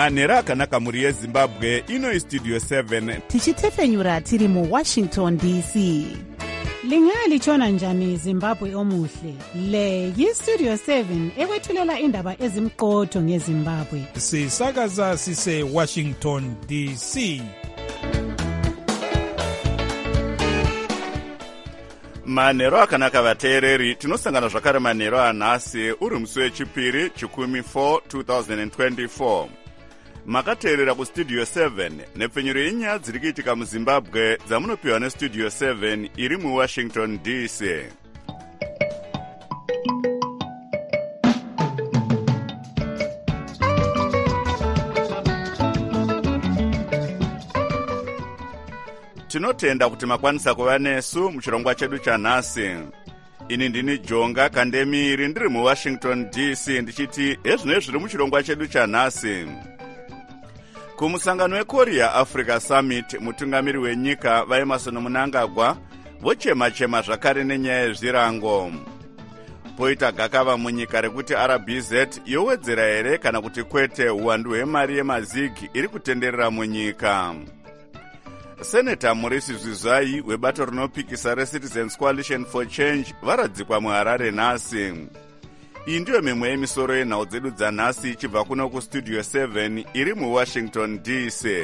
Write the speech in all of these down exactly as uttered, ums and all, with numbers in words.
manhero akanaka mhuri yezimbabwe. Ino istudio seven tichitefenyura tiri muwashington D C. Lingalitshona njani Zimbabwe omuhle? Le yistudio seven ekwethulela indaba ezimqotho ngeZimbabwe. Sisakaza sise Washington D C. manhero akanaka vateereri, tinosangana zvakare manhero anhasi uri musi wechipiri chikumi four twenty twenty-four. Makateerera kustudio seven nepfenyuro yenyaya dziri kuitika muzimbabwe dzamunopiwa nestudio seven iri muwashington D C. Tinotenda kuti makwanisa kuva nesu muchirongwa chedu chanhasi. Ini ndini Jonga Kandemiri ndiri muwashington D C ndichiti ezvino zviri muchirongwa chedu chanhasi. Kumusangano weKorea Africa Summit, mutungamiri wenyika vaEmmerson Mnangagwa vochema-chema zvakare nenyaya yezvirango. Poita gakava munyika rekuti R B Z yowedzera here kana kuti kwete uwandu hwemari yemazigi iri kutenderera munyika. Seneta Murisi Zwizai webato rinopikisa reCitizens Coalition for Change varadzikwa muHarare nhasi. Iyi ndiyo mimwe yemisoro yenhau dzedu dzanhasi ichibva kuno kustudio seven iri muwashington D C.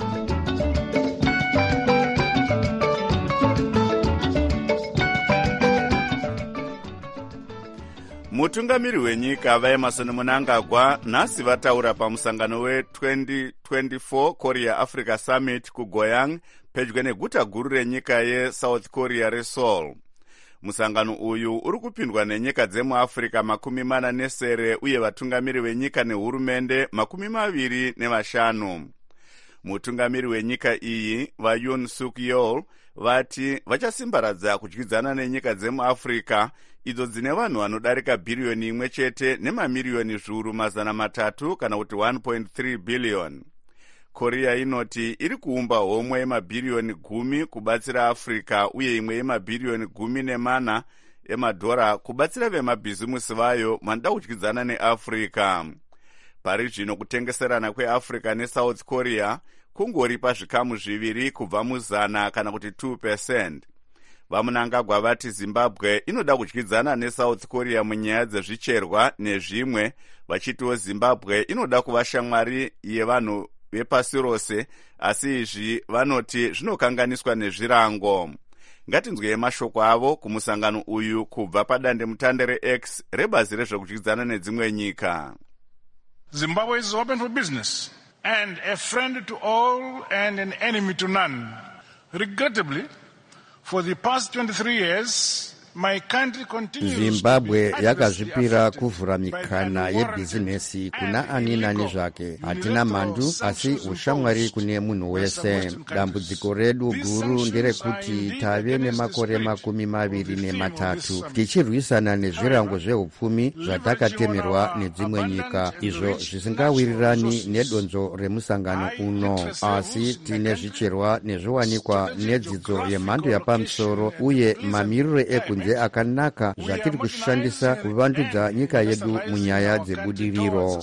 Mutungamiri wenyika vaEmmerson Mnangagwa nhasi vataura pamusangano we-twenty twenty-four Korea Africa Summit kuGoyang pedyo neguta guru renyika yeSouth Korea reSeoul. Musangano uyu uri kupindwa nenyika dzemuAfrica makumi mana nesere uye vatungamiri venyika nehurumende makumi maviri nevashanu. Mutungamiri wenyika iyi vaYoon Suk Yeol vati vachasimbaradza kudyidzana nenyika dzemuAfrica idzo dzine vanhu vanodarika bhiriyoni imwe chete nemamiriyoni zviuru mazana matatu kana kuti one point three billion. Korea inoti iri kuumba homwe yemabhiriyoni gumi kubatsira Afrika uye imwe yemabhiriyoni gumi nemana emadhora kubatsira vemabhizimusi vayo vanoda kudyidzana neAfrica. Pari zvino kutengeserana kweAfrica neSouth Korea kungori pazvikamu zviviri kubva muzana kana kuti two percent. Vamunangagwa vati Zimbabwe inoda kudyidzana neSouth Korea munyaya dzezvicherwa nezvimwe, vachitiwo Zimbabwe inoda kuva shamwari yevanhu vepasi rose, asi izvi vanoti zvinokanganiswa nezvirango. Ngatinzwei mashoko avo kumusangano uyu kubva padande mutande reX rebazi rezvekudyidzana nedzimwe nyika. Zimbabwe is open for business and a friend to all and an enemy to none. Regrettably, for the past twenty-three years, my country continues. Zimbabwe yakazvipira kuvhura mikana yebhizinesi kuna ani nani zvake. Hatina mhandu asi ushamwari kune munhu wese. Dambudziko redu guru nderekuti tave nemakore makumi maviri nematatu tichirwisana nezvirango zveupfumi zvatakatemerwa nedzimwe nyika, izvo zvisingawirirani nedonzo remusangano uno. Asi tine zvicherwa nezviwanikwa nedzidzo yemhando yapamusoro uye mamiriro ekunze akanaka zvatiri kushandisa kuvandudza nyika yedu munyaya dzebudiriro.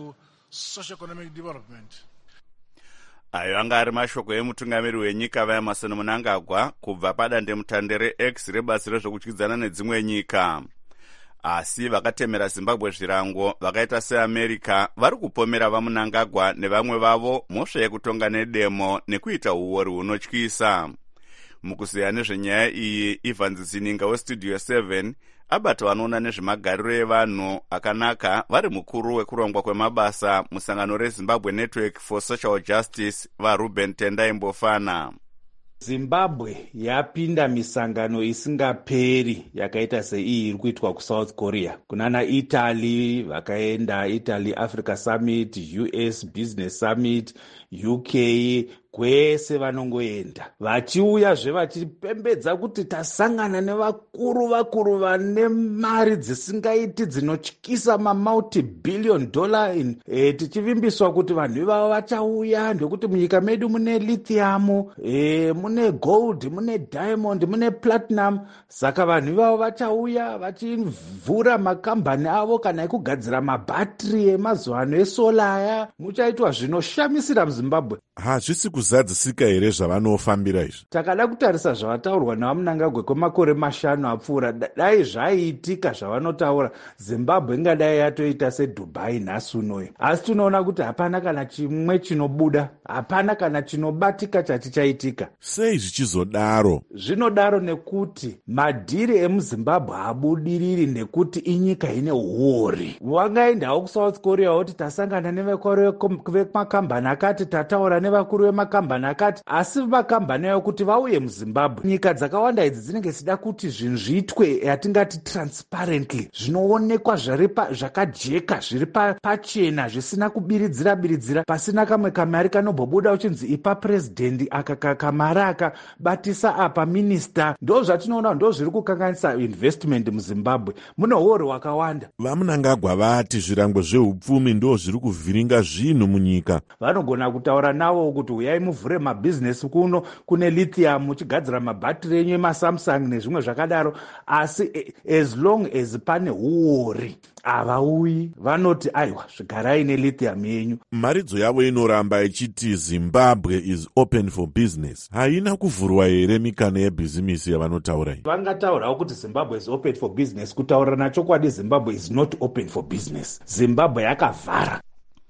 Ayo anga ari mashoko emutungamiri wenyika vaEmmerson Mnangagwa kubva padande mutande reX rebazi rezvekudyidzana nedzimwe nyika. Asi vakatemera Zimbabwe zvirango vakaita seAmerica vari kupomera vaMnangagwa nevamwe vavo mhosva yekutonga nedemo nekuita uori hunotyisa. Mukuziya nezvenyaya iyi, Ivan Zininga westudio seven abata vanoona nezvemagariro evanhu akanaka vari mukuru wekurongwa kwemabasa musangano reZimbabwe Network for Social Justice vaRuben Tendai Mbofana. Zimbabwe yapinda misangano isingaperi yakaita seiyi iri kuitwa kuSouth Korea. Kunana Italy vakaenda Italy Africa Summit, U S Business Summit, U K, kwese vanongoenda vachiuyazve vachipembedza kuti tasangana nevakuru vakuru vane mari dzisingaiti dzinotyisa mamulti billion dollar in e, tichivimbiswa kuti vanhu ivavo vachauya ndekuti munyika medu mune lithium e, mune gold mune diamond mune platinum saka vanhu ivavo vachauya vachivhura makambani avo kana ekugadzira mabhatiri emazuva ano esolaya muchaitwa zvinoshamisira muzimbabwe. hazvisi kuzadzisika here zvavanofambira izvi? takada kutarisa zvavataurwa navamunangagwe kwemakore mashanu apfuura dai zvaiitika zvavanotaura zimbabwe ingadai yatoita sedubai nhasi unoyo, asi tinoona kuti hapana kana chimwe chinobuda, hapana kana chinobatika chatichaitika. sei zvichizodaro? zvinodaro nekuti madhiri emuzimbabwe habudiriri nekuti inyika ine huori. wangaendawo kusouth korea woti tasangana nevemakambani akati tataura nevakuru vemakambani akati, asi makambani ayo kuti vauye muzimbabwe. nyika dzakawanda idzi dzinenge zida kuti zvinhu zviitwe yatingati transparently, zvinoonekwa zvakajeka zviri pachena zvisina kubiridzira biridzira, pasina kamwe kamari kanobhobuda uchinzi ipa purezidendi aka kamari akabatisa apa minista. ndo zvatinoona ndo zviri kukanganisa investment muzimbabwe, mune huori hwakawanda. vamunangagwa vati zvirango zveupfumi ndo zviri kuvhiringa zvinhu munyika. vanogona kutaura navo kuti uyai muvhure mabhizinesi kuno kune lithium muchigadzira mabhatiri enyu emasamsung nezvimwe zvakadaro, asi as long as pane huori havauyi. vanoti aiwa zvigarai nelithium yenyu. maridzo yavo inoramba ichiti zimbabwe is open for business. haina kuvhurwa here mikana yebhizimisi yavanotaura iyi? vangataurawo kuti zimbabwe is open for business, kutaura nachokwadi zimbabwe is not open for business. zimbabwe yakavhara.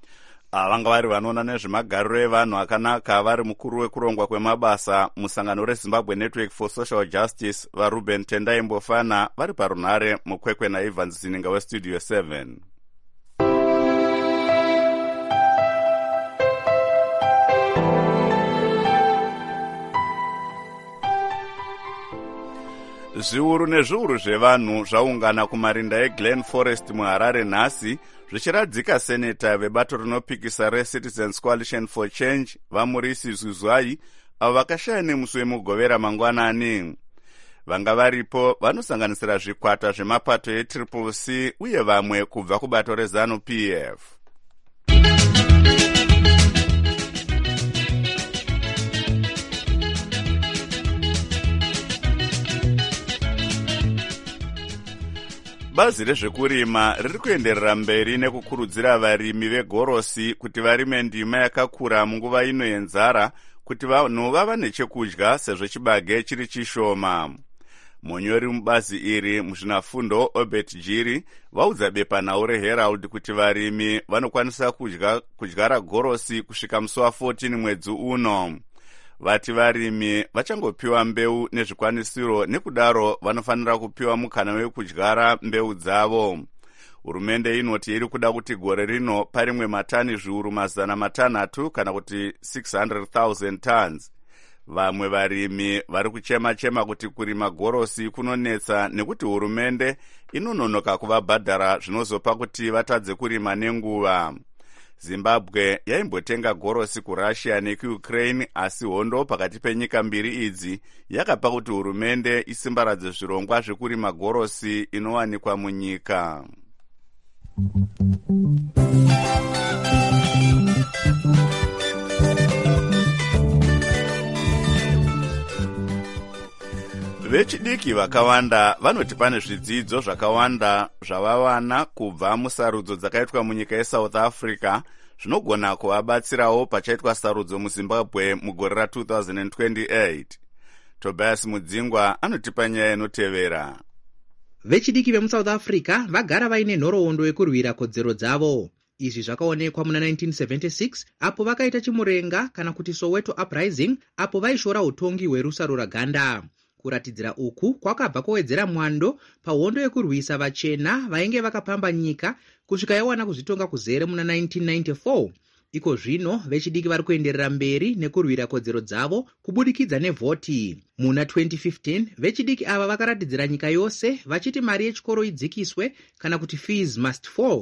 vanga vari vanoona nezvemagariro evanhu akanaka vari mukuru wekurongwa kwemabasa musangano rezimbabwe network for social justice varuben tendai mbofana vari parunhare mukwekwe naivans zininga westudio seven. zviuru nezviuru zvevanhu zvaungana kumarinda eglen forest muharare nhasi zvichiradzika seneta vebato rinopikisa recitizens coalition for change vamurisi zuzwai avo vakashaya nemusi wemugovera mangwanani. vanga varipo vanosanganisira zvikwata zvemapato etriple c uye vamwe kubva kubato rezanu p f. bazi rezvekurima riri kuenderera mberi nekukurudzira varimi vegorosi kuti varime ndima yakakura munguva ino yenzara kuti vanhu vava nechekudya sezvo chibage chiri chishoma. munyori mubazi iri muzvinafundo obert jiri vaudza bepanhau reherald kuti varimi vanokwanisa kudya kudyara gorosi kusvika musi wa14 mwedzi uno. vati varimi vachangopiwa mbeu nezvikwanisiro, nekudaro vanofanira kupiwa mukana wekudyara mbeu dzavo. hurumende inoti iri kuda kuti gore rino parimwe matani zviuru mazana matanhatu kana kuti six hundred thousand tons. vamwe varimi vari kuchema-chema kuti kurima gorosi kunonetsa nekuti hurumende inononoka kuvabhadhara zvinozopa kuti vatadze kurima nenguva. zimbabwe yaimbotenga gorosi kurussia nekuukraine, asi hondo pakati penyika mbiri idzi yakapa kuti hurumende isimbaradze zvirongwa zvekurima gorosi inowanikwa munyika. vechidiki vakawanda vanoti pane zvidzidzo zvakawanda zvavawana kubva musarudzo dzakaitwa munyika yesouth africa zvinogona kuvabatsirawo pachaitwa sarudzo muzimbabwe mugore ra-twenty twenty-eight. tobias mudzingwa anotipa nyaya inotevera. vechidiki vemusouth africa vagara vaine nhoroondo yekurwira kodzero dzavo. izvi zvakaonekwa muna nineteen seventy-six apo vakaita chimurenga kana kuti soweto uprising apo vaishora utongi hwerusaro raganda. kuratidzira uku kwakabva kowedzera mwando pahondo yekurwisa vachena vainge vakapamba nyika kusvika yawana kuzvitonga kuzere muna nineteen ninety-four. iko zvino vechidiki vari kuenderera mberi nekurwira kodzero dzavo kubudikidza nevhoti. muna twenty fifteen vechidiki ava vakaratidzira nyika yose vachiti mari yechikoro idzikiswe kana kuti fees must fall.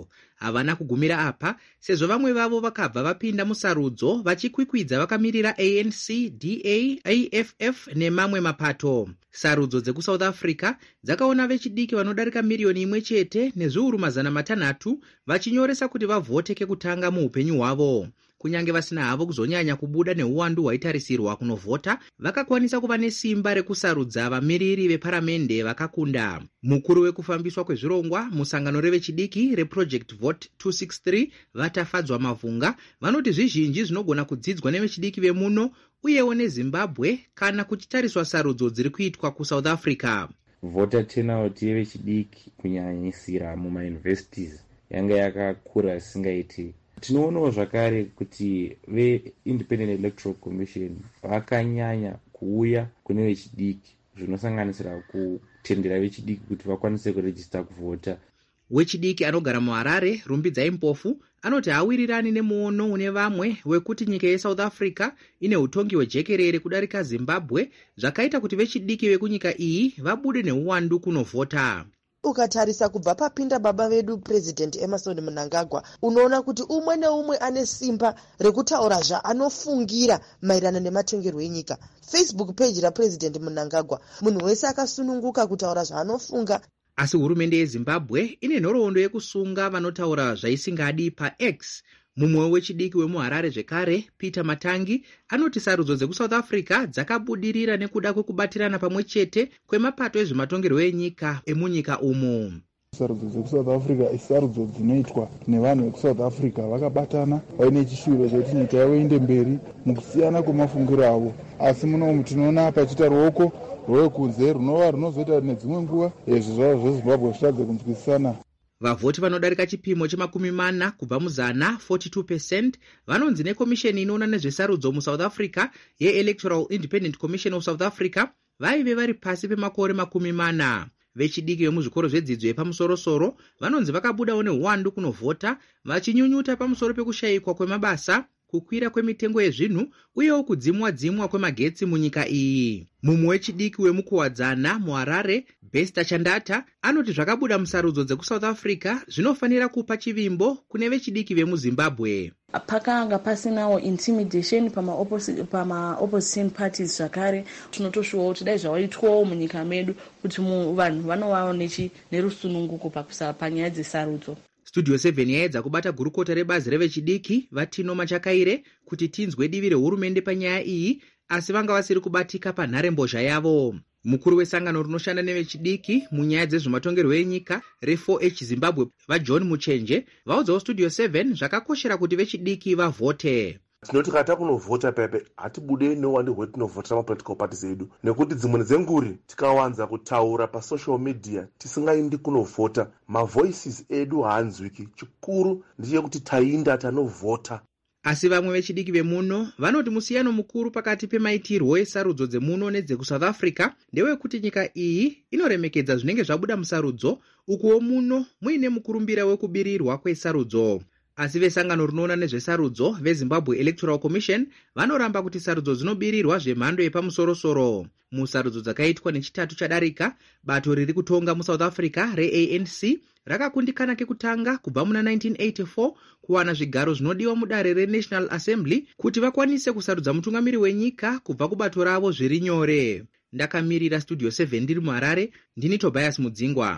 havana kugumira apa sezvo vamwe vavo vakabva vapinda musarudzo vachikwikwidza vakamirira A N C, D A, A F F nemamwe mapato. Sarudzo dzekusouth Africa dzakaona vechidiki vanodarika miriyoni imwe chete nezviuru mazana matanhatu vachinyoresa kuti vavhote kekutanga muupenyu hwavo. Kunyange vasina havo kuzonyanya kubuda neuwandu hwaitarisirwa kunovhota, vakakwanisa kuva nesimba rekusarudza vamiriri veparamende vakakunda. Mukuru wekufambiswa kwezvirongwa musangano revechidiki reproject vote two sixty-three vatafadzwa mavhunga vanoti zvizhinji zvinogona kudzidzwa nevechidiki vemuno uyewo neZimbabwe kana kuchitariswa sarudzo dziri kuitwa kuSouth Africa. Voter turnout yevechidiki kunyanyisira mumauniversities yanga yakakura singaiti. Tinoonawo zvakare kuti ve-Independent Electoral Commission vakanyanya kuuya kune vechidiki zvinosanganisira kutendera vechidiki kuti vakwanise kurejista kuvhota. Wechidiki anogara muHarare, Rumbidzai Mpofu, anoti hawirirani nemuono une vamwe wekuti nyika yeSouth Africa ine utongi hwejekerere kudarika Zimbabwe zvakaita kuti vechidiki vekunyika iyi vabude neuwandu kunovhota. Ukatarisa kubva papinda baba vedu President Emmerson Mnangagwa, unoona kuti umwe neumwe ane simba rekutaura zvaanofungira maererano nematongerwo enyika. Facebook page raPresident Mnangagwa, munhu wese akasununguka kutaura zvaanofunga. Asi hurumende yeZimbabwe ine nhoroondo yekusunga vanotaura zvaisingadi paX. Mumwe wechidiki wemuHarare zvekare, Peter Matangi, anoti sarudzo dzekuSouth Africa dzakabudirira nekuda kwekubatirana pamwe chete kwemapato ezvematongerwo enyika emunyika umu. Sarudzo dzekuSouth Africa isarudzo dzinoitwa nevanhu vekuSouth Africa vakabatana vaine chishuviro chekuti nyika yavo inde mberi mukusiyana kwemafungiro avo. Asi muno tinoona pachita ruoko rwekunze runova runozoita nedzimwe nguva izvi zvavo zveZimbabwe zvitadze kunzwisisana. Vavhoti vanodarika chipimo chemakumi mana kubva muzana forty-two percent vanonzi nekomisheni inoona nezvesarudzo muSouth Africa yeElectoral Independent Commission of South Africa vaive vari pasi pemakore makumi mana. Vechidiki vemuzvikoro zvedzidzo yepamusoro-soro vanonzi vakabudawo neuwandu kunovhota vachinyunyuta pamusoro pekushayikwa kwemabasa, kukwira kwemitengo yezvinhu uyewo kudzimwa-dzimwa kwemagetsi munyika iyi. Mumwe wechidiki wemukuwadzana muHarare, Besta Chandata, anoti zvakabuda musarudzo dzekuSouth Africa zvinofanira kupa chivimbo kune vechidiki vemuZimbabwe. Pakanga pasinawo intimidation pama opposite pama opposition parties zvakare tinotoshuwa kuti dai zvawaitwawo munyika medu kuti vanhu vanovawo nechi nerusununguko pakusa panyaya dzesarudzo. Studio seven yaedza kubata gurukota rebazi revechidiki Vatino Machakaire kuti tinzwe divi rehurumende panyaya iyi, asi vanga vasiri kubatika panharembozha yavo. Mukuru wesangano rinoshanda nevechidiki munyaya dzezvematongerwo enyika re-four H Zimbabwe vaJohn Muchenje vaudzawo Studio seven zvakakoshera kuti vechidiki vavhote. Tinoti kana kunovhota pepe hatibudei neuwandu hwetinovhotera mapolitical parties edu, nekuti dzimwe dzenguri tikawanza kutaura pasocial media tisingaindi kunovhota mavoices edu haanzwiki. Chikuru ndechekuti tainda tanovhota. Asi vamwe vechidiki vemuno vanoti musiyano mukuru pakati pemaitirwo esarudzo dzemuno nedzekuSouth Africa ndewekuti nyika iyi inoremekedza zvinenge zvabuda musarudzo, ukuwo muno muine mukurumbira wekubirirwa kwesarudzo. Asi vesangano rinoona nezvesarudzo veZimbabwe Electoral Commission vanoramba kuti sarudzo dzinobirirwa zvemhando yepamusoro-soro. Musarudzo dzakaitwa nechitatu chadarika, bato riri kutonga muSouth Africa re-A N C rakakundikana kekutanga kubva muna nineteen eighty-four kuwana zvigaro zvinodiwa mudare reNational Assembly kuti vakwanise kusarudza mutungamiri wenyika kubva kubato ravo zviri nyore. Ndakamirira Studio seven ndiri muHarare, ndini Tobias Mudzingwa.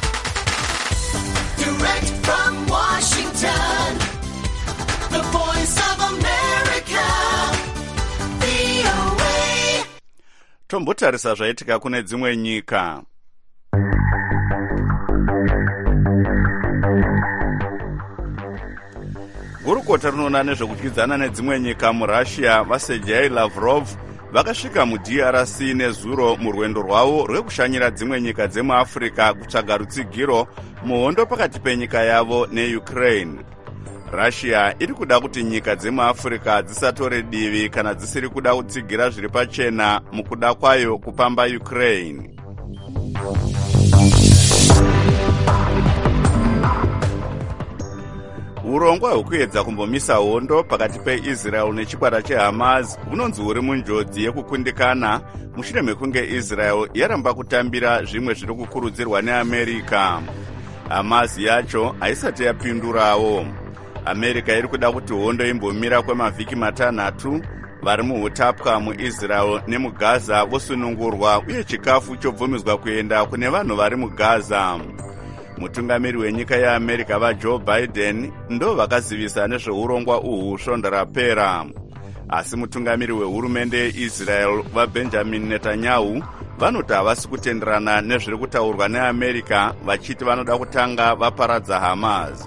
Direct from Washington, the voice of America, V O A. Tombotarisa zvaitika kune dzimwe nyika. Gurukota rinoona nezvekudyidzana nedzimwe nyika muRussia vaSergei Lavrov vakasvika muD R C nezuro murwendo rwavo rwekushanyira dzimwe nyika dzemuAfrica kutsvaga rutsigiro muhondo pakati penyika yavo neUkraine. Russia iri kuda kuti nyika dzemuAfrica dzisatore divi kana dzisiri kuda kutsigira zviri pachena mukuda kwayo kupamba Ukraine. Urongwa hwekuedza kumbomisa hondo pakati peIsrael nechikwata cheHamas hunonzi huri munjodzi yekukundikana mushure mekunge Israel yaramba kutambira zvimwe zviri kukurudzirwa neAmerica. Hamas yacho haisati yapindurawo. America iri kuda kuti hondo imbomira kwemavhiki matanhatu. Vari muutapwa muIsrael nemuGaza vosunungurwa uye chikafu chobvumidzwa kuenda kune vanhu vari muGaza. Mutungamiri wenyika yeAmerica vaJoe Biden ndo vakazivisa nezveurongwa uhu svondo rapera. Asi mutungamiri wehurumende yeIsrael vaBenjamin Netanyahu vanoti havasi kutenderana nezviri kutaurwa neAmerica, vachiti vanoda kutanga vaparadza Hamas.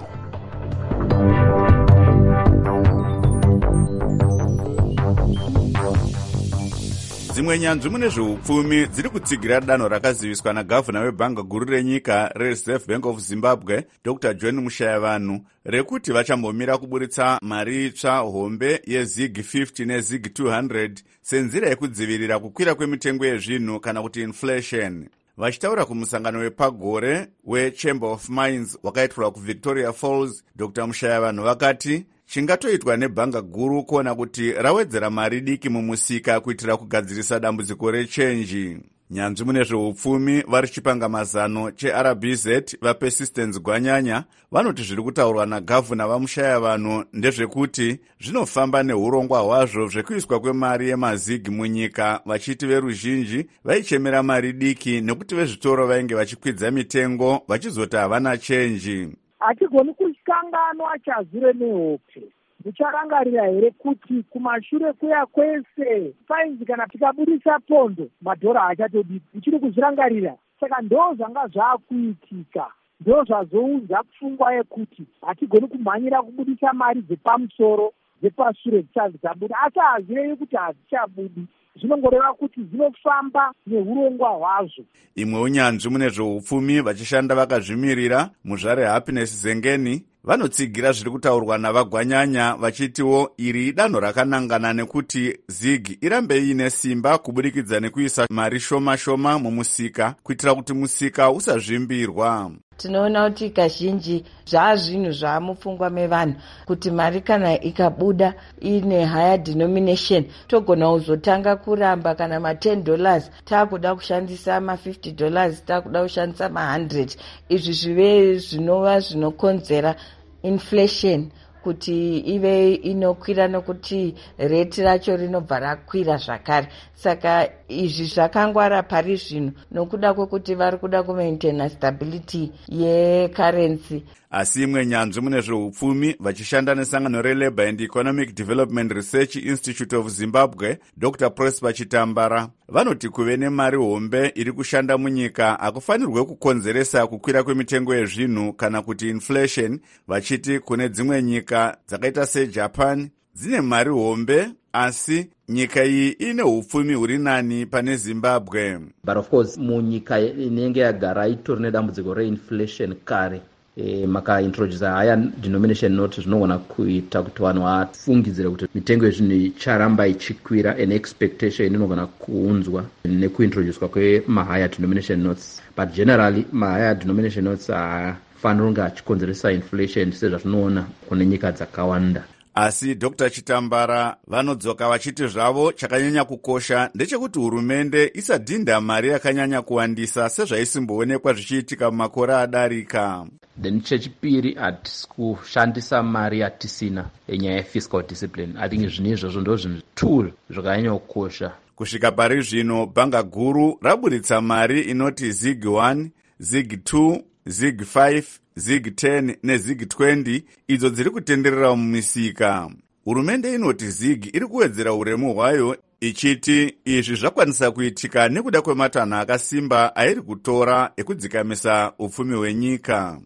Dzimwe nyanzvi mune zveupfumi dziri kutsigira danho rakaziviswa nagavhuna webhanga guru renyika reReserve Bank of Zimbabwe Doctor John Mushayavanhu rekuti vachambomira kuburitsa mari itsva hombe yeZig fifty neZig two hundred senzira yekudzivirira kukwira kwemitengo yezvinhu kana kuti inflation. Vachitaura kumusangano wepagore weChamber of Mines wakaitwa kuVictoria Falls, Doctor Mushayavanhu vakati chingatoitwa nebhanga guru kuona kuti rawedzera mari diki mumusika kuitira kugadzirisa dambudziko rechenji. Nyanzvi mune zveupfumi vari chipanga mazano cheR B Z vaPersistence Gwanyanya vanoti zviri kutaurwa nagavhuna vaMushayavanhu ndezvekuti zvinofamba neurongwa hwazvo zvekuiswa kwemari yemazigi munyika, vachiti veruzhinji vaichemera mari diki nekuti vezvitoro vainge vachikwidza mitengo vachizoti havana chenji. Hatigoni kukanganwa chazire nehope. Mucharangarira here kuti kumashure kuya kwese fainzi kana tikabudisa pondo madhora achatodi uchiri kuzvirangarira. Saka ndo zvanga zvakuitika, ndo zvazounza pfungwa yekuti hatigoni kumhanyira kubudisa mari dzepamusoro dzepashure dzichanzi dzabuda, asi hazirei kuti hazichabudi. Zvinongoreva kuti zvinofamba neurongwa hwazvo. Imwe unyanzvi mune zveupfumi vachishanda vakazvimirira muzvare Happiness Zengeni vanotsigira zviri kutaurwa navaGwanyanya vachitiwo iri danho rakanangana nekuti Zig irambe iine simba kuburikidza nekuisa mari shoma shoma mumusika kuitira kuti musika usazvimbirwa. Tinoona kuti kazhinji zvazvinhu zvamupfungwa mevanhu kuti mari kana ikabuda ine higher denomination togona kuzotanga kuramba kana ma ten dollars takuda kushandisa ma fifty dollars takuda kushandisa ma one hundred. Izvi zvive zvinova zvinokonzera inflation kuti ive inokwira nokuti rate racho rinobva rakwira zvakare. Saka izvi zvakangwara pari zvino nokuda kwekuti vari kuda kumaintaina stability yecurrency. Asi imwe nyanzvi mune zveupfumi vachishanda nesangano reLabour and Economic Development Research Institute of Zimbabwe Doctor Prosper Chitambara vanoti kuve nemari hombe iri kushanda munyika hakufanirwe kukonzeresa kukwira kwemitengo yezvinhu kana kuti inflation, vachiti kune dzimwe nyika dzakaita seJapan dzine mari hombe asi nyika iyi ine upfumi huri nani pane Zimbabwe. But of course munyika inenge yagara itori nedambudziko reinflation kare E, maka introduce higher denomination note zvinogona kuita kuti vanhu vafungidzire kuti mitengo yezvinhu icharamba ichikwira, an expectation inogona kuunzwa nekuintroducwa kwemahigher denomination notes. But generally mahigher denomination notes hafaniri kunge achikonzeresa inflation sezvatinoona kune nyika dzakawanda. Asi Doctor Chitambara vanodzoka vachiti zvavo chakanyanya kukosha ndechekuti hurumende isadhinda mari yakanyanya kuwandisa sezvaisimboonekwa zvichiitika mumakore adarika. Then chechipiri hatisi kushandisa mari yatisina enyaya yefiscal discipline. I think zvinhu izvozvo ndo zvinhu tool zvakanyanya kukosha. Kusvika pari zvino bhanga guru raburitsa mari inoti Zig one, Zig two, Zig five, Zig ten neZig twenty idzo dziri kutenderera mumisika. Hurumende inoti Zig iri kuwedzera uremu hwayo ichiti izvi zvakwanisa kuitika nekuda kwematanho akasimba airi kutora ekudzikamisa upfumi hwenyika.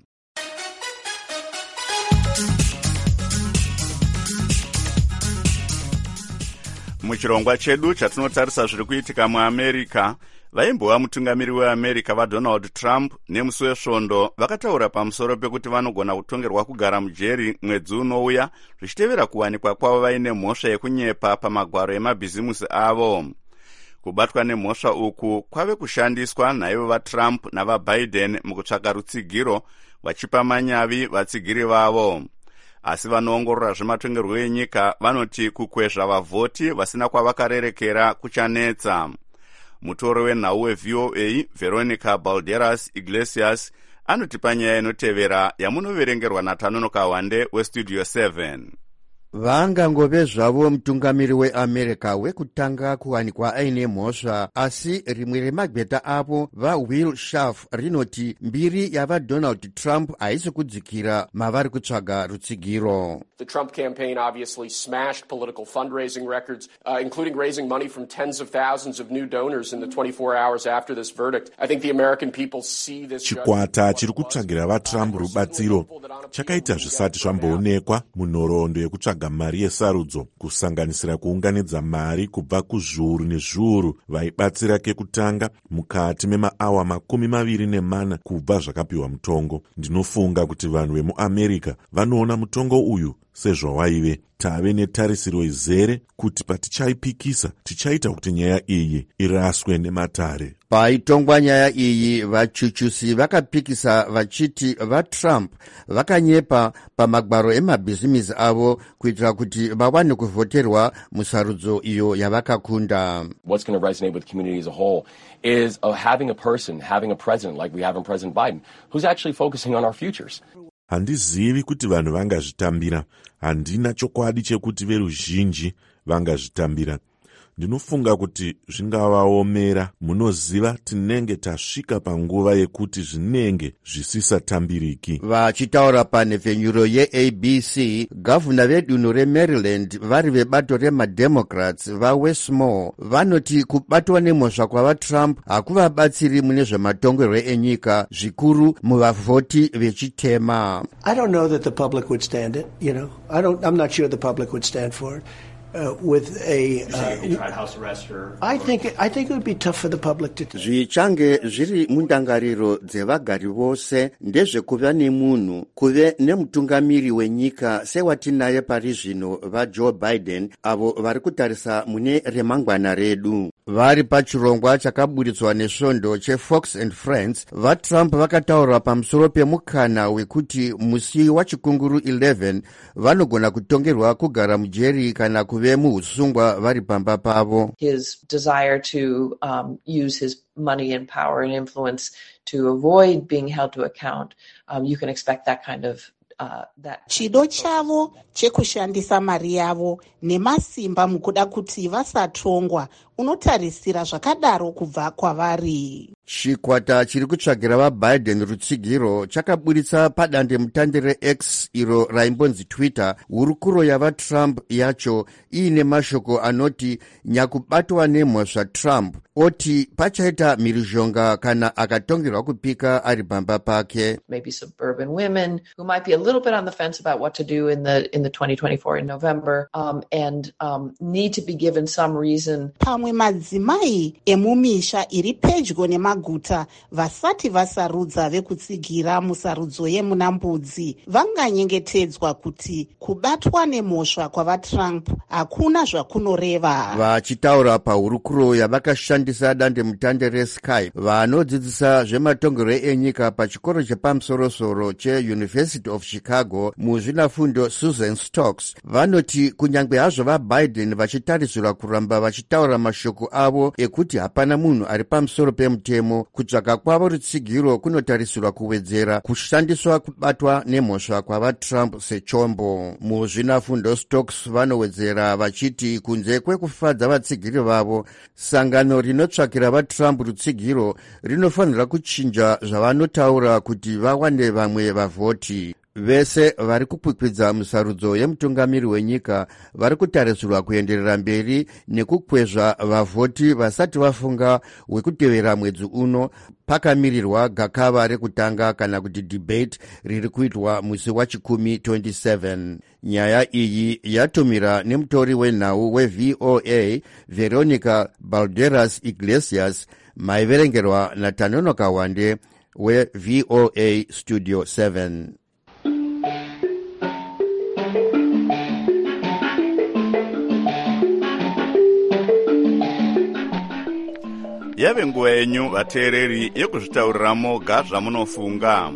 Muchirongwa chedu chatinotarisa zviri kuitika muAmerica, vaimbova mutungamiri weAmerica vaDonald Trump nemusi wesvondo vakataura pamusoro pekuti vanogona kutongerwa kugara mujeri mwedzi unouya zvichitevera kuwanikwa kwavo vaine mhosva yekunyepa pamagwaro emabhizimusi avo. Kubatwa nemhosva uku kwave kushandiswa naivo vaTrump navaBiden mukutsvaka rutsigiro vachipa manyavi vatsigiri vavo. Asi vanoongorora zvematongerwo enyika vanoti kukwezva vavhoti vasina kwavakarerekera kuchanetsa. Mutoro wenhau weV O A Veronica Balderas Iglesias anotipa nyaya inotevera yamunoverengerwa natanonoka wande westudio seven. vangangove zvavo mutungamiri weamerica wekutanga kuwanikwa aine mhosva, asi rimwe remagweta avo vawill schaff rinoti mbiri yavadonald trump haisi kudzikira mavari kutsvaga rutsigiro. The Trump campaign obviously smashed political fundraising records, uh, including raising money from tens of thousands of new donors in the twenty-four hours after this verdict. I think the American people see this. Chikwata chiri kutsvagira vaTrump rubatsiro chakaita zvisati zvamboonekwa munhoroondo yekutsvaga mari yesarudzo, kusanganisira kuunganidza mari kubva kuzviuru nezviuru vaibatsira kekutanga mukati memaawa makumi maviri nemana kubva zvakapiwa mutongo. Ndinofunga kuti vanhu vemuamerica vanoona mutongo uyu sezvawaive. Tave netarisiro izere kuti patichaipikisa tichaita kuti nyaya iyi iraswe nematare. Paitongwa nyaya iyi, vachuchusi vakapikisa vachiti vaTrump vakanyepa pamagwaro emabhizimisi avo kuitira kuti vawane kuvhoterwa musarudzo iyo yavakakunda. What's going to resonate with the community as a whole is uh, having a person, having a president like we have in President Biden, who's actually focusing on our futures. Handizivi kuti vanhu vangazvitambira. Handina chokwadi chekuti veruzhinji vangazvitambira. Ndinofunga kuti zvingavaomera. Munoziva tinenge tasvika panguva yekuti zvinenge zvisisatambiriki. Vachitaura panhefenyuro ye-A B C, gavhuna vedunhu reMaryland vari vebato remademocrats vaWestmore vanoti kubatwa nemhosva kwavaTrump hakuvabatsiri mune zvematongerwo enyika, zvikuru muvavhoti vechitema. I don't know that the public would stand it, you know. I don't I'm not sure the public would stand for it. Uh, with a uh, tried house arrest or, I think I think it would be tough for the public to zvichange zviri mundangariro dzevagari vose ndezvekuva nemunhu kuve nemutungamiri wenyika sewatinaye pari zvino vaJoe Biden avo vari kutarisa mune remangwana redu. Vari pachirongwa chakaburitswa nesvondo cheFox and Friends, vaTrump vakataura pamusoro pemukana wekuti musi wachikunguru eleven vanogona kutongerwa kugara mujeri kana kuve muhusungwa vari pamba pavo. His desire to um, use his money and power and influence to avoid being held to account, um, you can expect that kind of Uh, that chido chavo chekushandisa mari yavo nemasimba mukuda kuti vasatongwa unotarisira zvakadaro kubva kwavari. Chikwata chiri kutsvagira vaBiden rutsigiro chakaburitsa padande mutande reX iro raimbonzi Twitter hurukuro yavaTrump yacho iine mashoko anoti nyakubatwa nemhosva Trump, oti pachaita mhirizhonga kana akatongerwa kupika ari pamba pake. Maybe suburban women who might be a little bit on the fence about what to do in the in the twenty twenty-four in November um, and um, need to be given some reason. Pamwe madzimai emumisha iri pedyo nemaguta vasati vasarudza vekutsigira musarudzo yemunambudzi vanganyengetedzwa kuti kubatwa nemhosva kwavaTrump hakuna zvakunoreva. Vachitaura pahurukuro yavakashandisa dande mutande reSkype, vanodzidzisa zvematongerwo enyika pachikoro chepamusorosoro cheUniversity of Chicago muzvinafundo Susan Stokes vanoti kunyangwe hazvo vaBiden vachitarisirwa kuramba vachitaura mashoko avo ekuti hapana munhu ari pamusoro pemutemo, kutsvaga kwavo rutsigiro kunotarisirwa kuwedzera kushandiswa kubatwa nemhosva kwavaTrump sechombo. Muzvinafundo Stokes vanowedzera vachiti kunze kwekufadza vatsigiri vavo, sangano rinotsvakira vaTrump rutsigiro rinofanira kuchinja zvavanotaura kuti vawane vamwe vavhoti. Vese vari kukwikwidza musarudzo yemutungamiri wenyika vari kutarisirwa kuenderera mberi nekukwezva vavhoti vasati vafunga wekutevera mwedzi uno, pakamirirwa gakava rekutanga kana kuti debate riri kuitwa musi wachikumi twenty-seven. Nyaya iyi yatumira nemutori wenhau weV O A Veronica Balderas Iglesias, maiverengerwa naTanonoka Wande weV O A Studio seven. Yave nguva yenyu vateereri yekuzvitaurira moga zvamunofunga.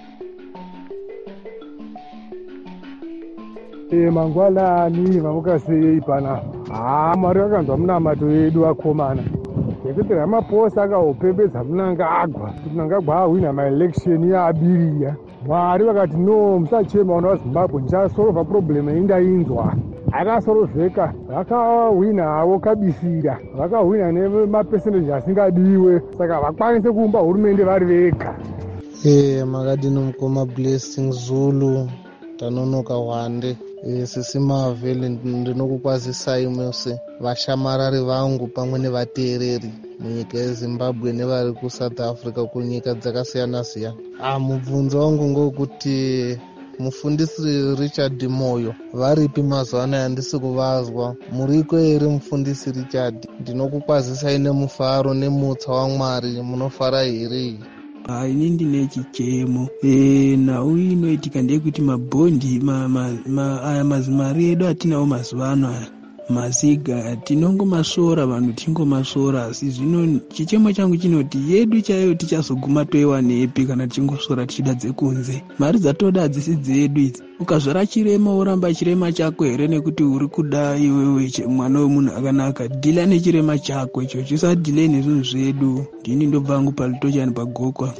E mangwanani vamuka sei pana? Ah, Mwari vakanzwa munamato yedu akomana. yekuti Ramaphosa akaupembedza Mnangagwa kuti Mnangagwa ahwina maelection yaabiriya. Mwari vakati no, musachema vana vaZimbabwe, ndichasolva problem indainzwa. Akasorovheka, vakahwina havo kabisira, vakahwina nemapesendeji asingadiwe, saka vakwanise kuumba hurumende vari vega. Eh, makadino mukoma Blessing Zulu, tanonoka Hwande. E, sisi Mavhele ndinokukwazisai mose vashamarari vangu pamwe nevateereri munyika yeZimbabwe nevari kuSouth Africa kunyika dzakasiyana siyana. Ah, mubvunzo wangu ngokuti mufundisi Richard Moyo varipi mazuva anaya handisi kuvazwa. Muriko here mufundisi Richard? Ndinokukwazisai nemufaro nemutsa waMwari, munofara here? Ah, ini ndine chichemo e, nhau inoitika ndeyekuti mabhondi ma, ma, ma, aya mazimari edu atinawo mazuva ano aya maziga tinongomasora vanhu tingomasora. Asi zvino chichemo changu chinoti yedu chaiyo tichazoguma toiwa nepi kana tichingosora tichida dzekunze. Mari dzatoda hadzisi dzedu idzi. Ukazvara chirema oramba chirema chako here nekuti uri kuda iwewe mwana wemunhu akanaka. Dhila nechirema chako icho, chisadhile nezvinhu zvedu. Ndini ndobva hangu paLitochani pagokwa.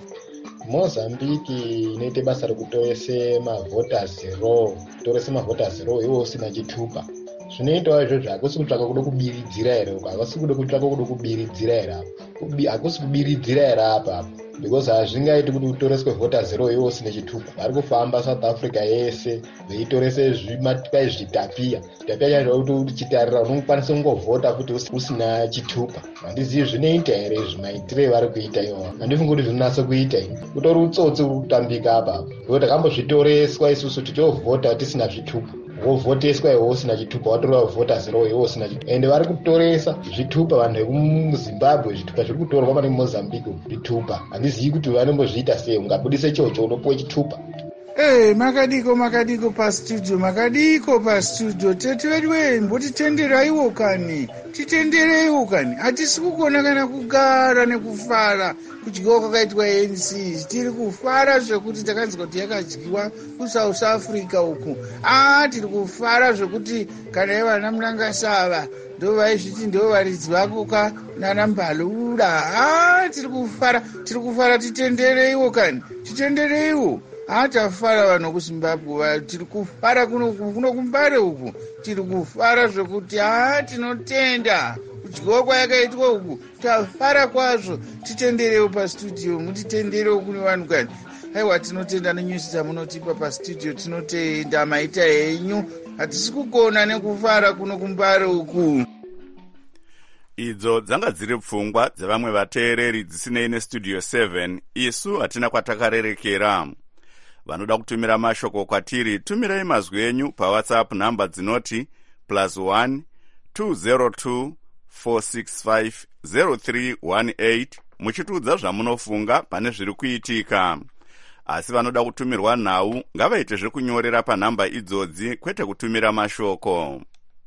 Mozambique inoite basa rekutorese mavoters roll, torese mavoters roll iwo usina chitupa. Zvinoitawo izvozvo hakusi kutsvaka kuda kubiridzira here uko, hakusi kuda kutsvaka kuda kubiridzira here apo, hakusi kubiridzira here apa, because hazvingaiti kuti kutoreswe voters roll iwo usina chitupa. Vari kufamba South Africa yese veitorese zvimatipai zvitapiya zvitapiya chaizvo kuti chitarira unokwanisa kungovhota kuti usina chitupa. Handizivi zvinoita here zvimaitire vari kuita ivo, handifungi kuti zvinonasa kuita ini. Kutori utsotsi kutambika apa, ngekuti takambozvitoreswa isusu tichovhota tisina zvitupa. Wovhoteswa iwo usina chitupa, watorwa voters roll iwo usina chitupa. Ende vari kutoresa zvitupa vanhu vekuZimbabwe, zvitupa zviri kutorwa pane Mozambique zvitupa. Handizivi kuti vanombozviita sei, ungabudise chocho unopuwe chitupa. Hey, makadiko makadiko pastudio, makadiko pastudio. Tete vedu we, mbotitenderaiwo kani, titendereiwo kani. Hatisi kugona kana kugara nekufara kudyiwa kwakaitwa A N C. Tiri kufara zvekuti takanzwa kuti yakadyiwa kuSouth Africa uku. Ah, tiri kufara zvekuti kana ivana Mnangasava ndo vaizviti ndo varidzi vakoka nana Mbalula. Ah, tiri kufara, tiri kufara, titendereiwo kani, titendereiwo. Hatafara vanhu kuZimbabwe, tiri kufara kuno kuno kuMbare uku. Tiri kufara zvekuti ah, tinotenda kudyiwa kwayakaitwa uku, tafara kwazvo. Titenderewo pastudio, mutitenderewo kune vanhu kani. Haiwa, tinotenda nenyusi dzamunotipa pastudio, tinotenda maita henyu. Hatisi kugona nekufara kuno kuMbare uku. Idzo dzanga dziri pfungwa dzevamwe vateereri dzisinei nestudio seven. Isu hatina kwatakarerekera. Vanoda kutumira mashoko kwatiri, tumirai mazwi enyu paWhatsApp namba dzinoti plus one two zero two four six five zero three one eight muchitudza zvamunofunga pane zviri kuitika. Asi vanoda kutumirwa nhau ngavaite zvekunyorera panhamba idzodzi, kwete kutumira mashoko.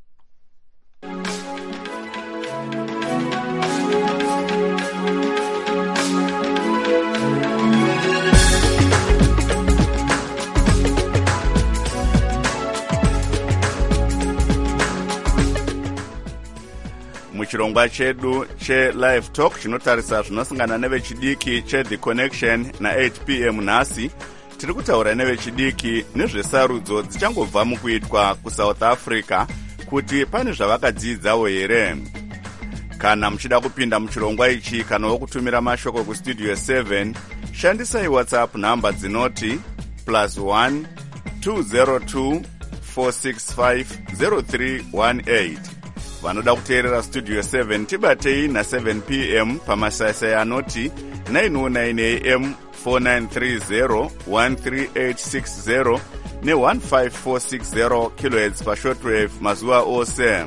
Muchirongwa chedu che live talk chinotarisa zvinosangana nevechidiki che The Connection na eight p m nhasi, tiri kutaura nevechidiki nezvesarudzo dzichangobva mukuitwa kuSouth Africa kuti pane zvavakadzidzawo here. Kana muchida kupinda muchirongwa ichi kana wokutumira mashoko kustudio seven, shandisai WhatsApp namba dzinoti plus one two zero two four six five zero three one eight. Vanoda kuteerera studio seven tibatei na seven p m pamasai anoti nine oh nine a m four nine three zero one three eight six zero ne one five four six zero kilohertz pa shortwave mazuva ose.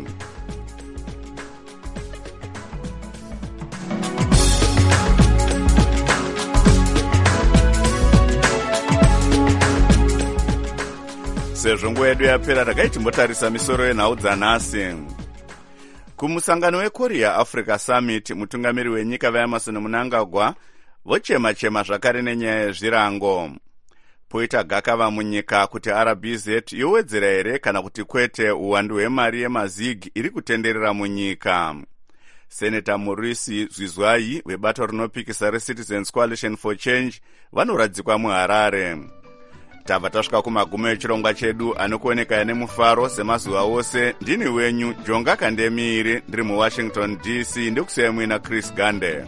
Sezvo nguva yedu yapera, takaiti mbotarisa misoro yenhau dzanhasi. Kumusangano weKorea Africa Summit, mutungamiri wenyika vaEmerson Mnangagwa vochema-chema zvakare nenyaya yezvirango. Poita gakava munyika kuti R B Z yowedzera here kana kuti kwete uwandu hwemari yemazig iri kutenderera munyika. Senator Maurice Zwizwai webato rinopikisa reCitizens Coalition for Change vanoradzikwa muHarare. Tabva tasvika kumagumo echirongwa chedu anokuoneka nemufaro semazuva ose. Ndini wenyu Jonga Kandemiri ndiri muWashington D C ndikusiyai muina Chris Gande.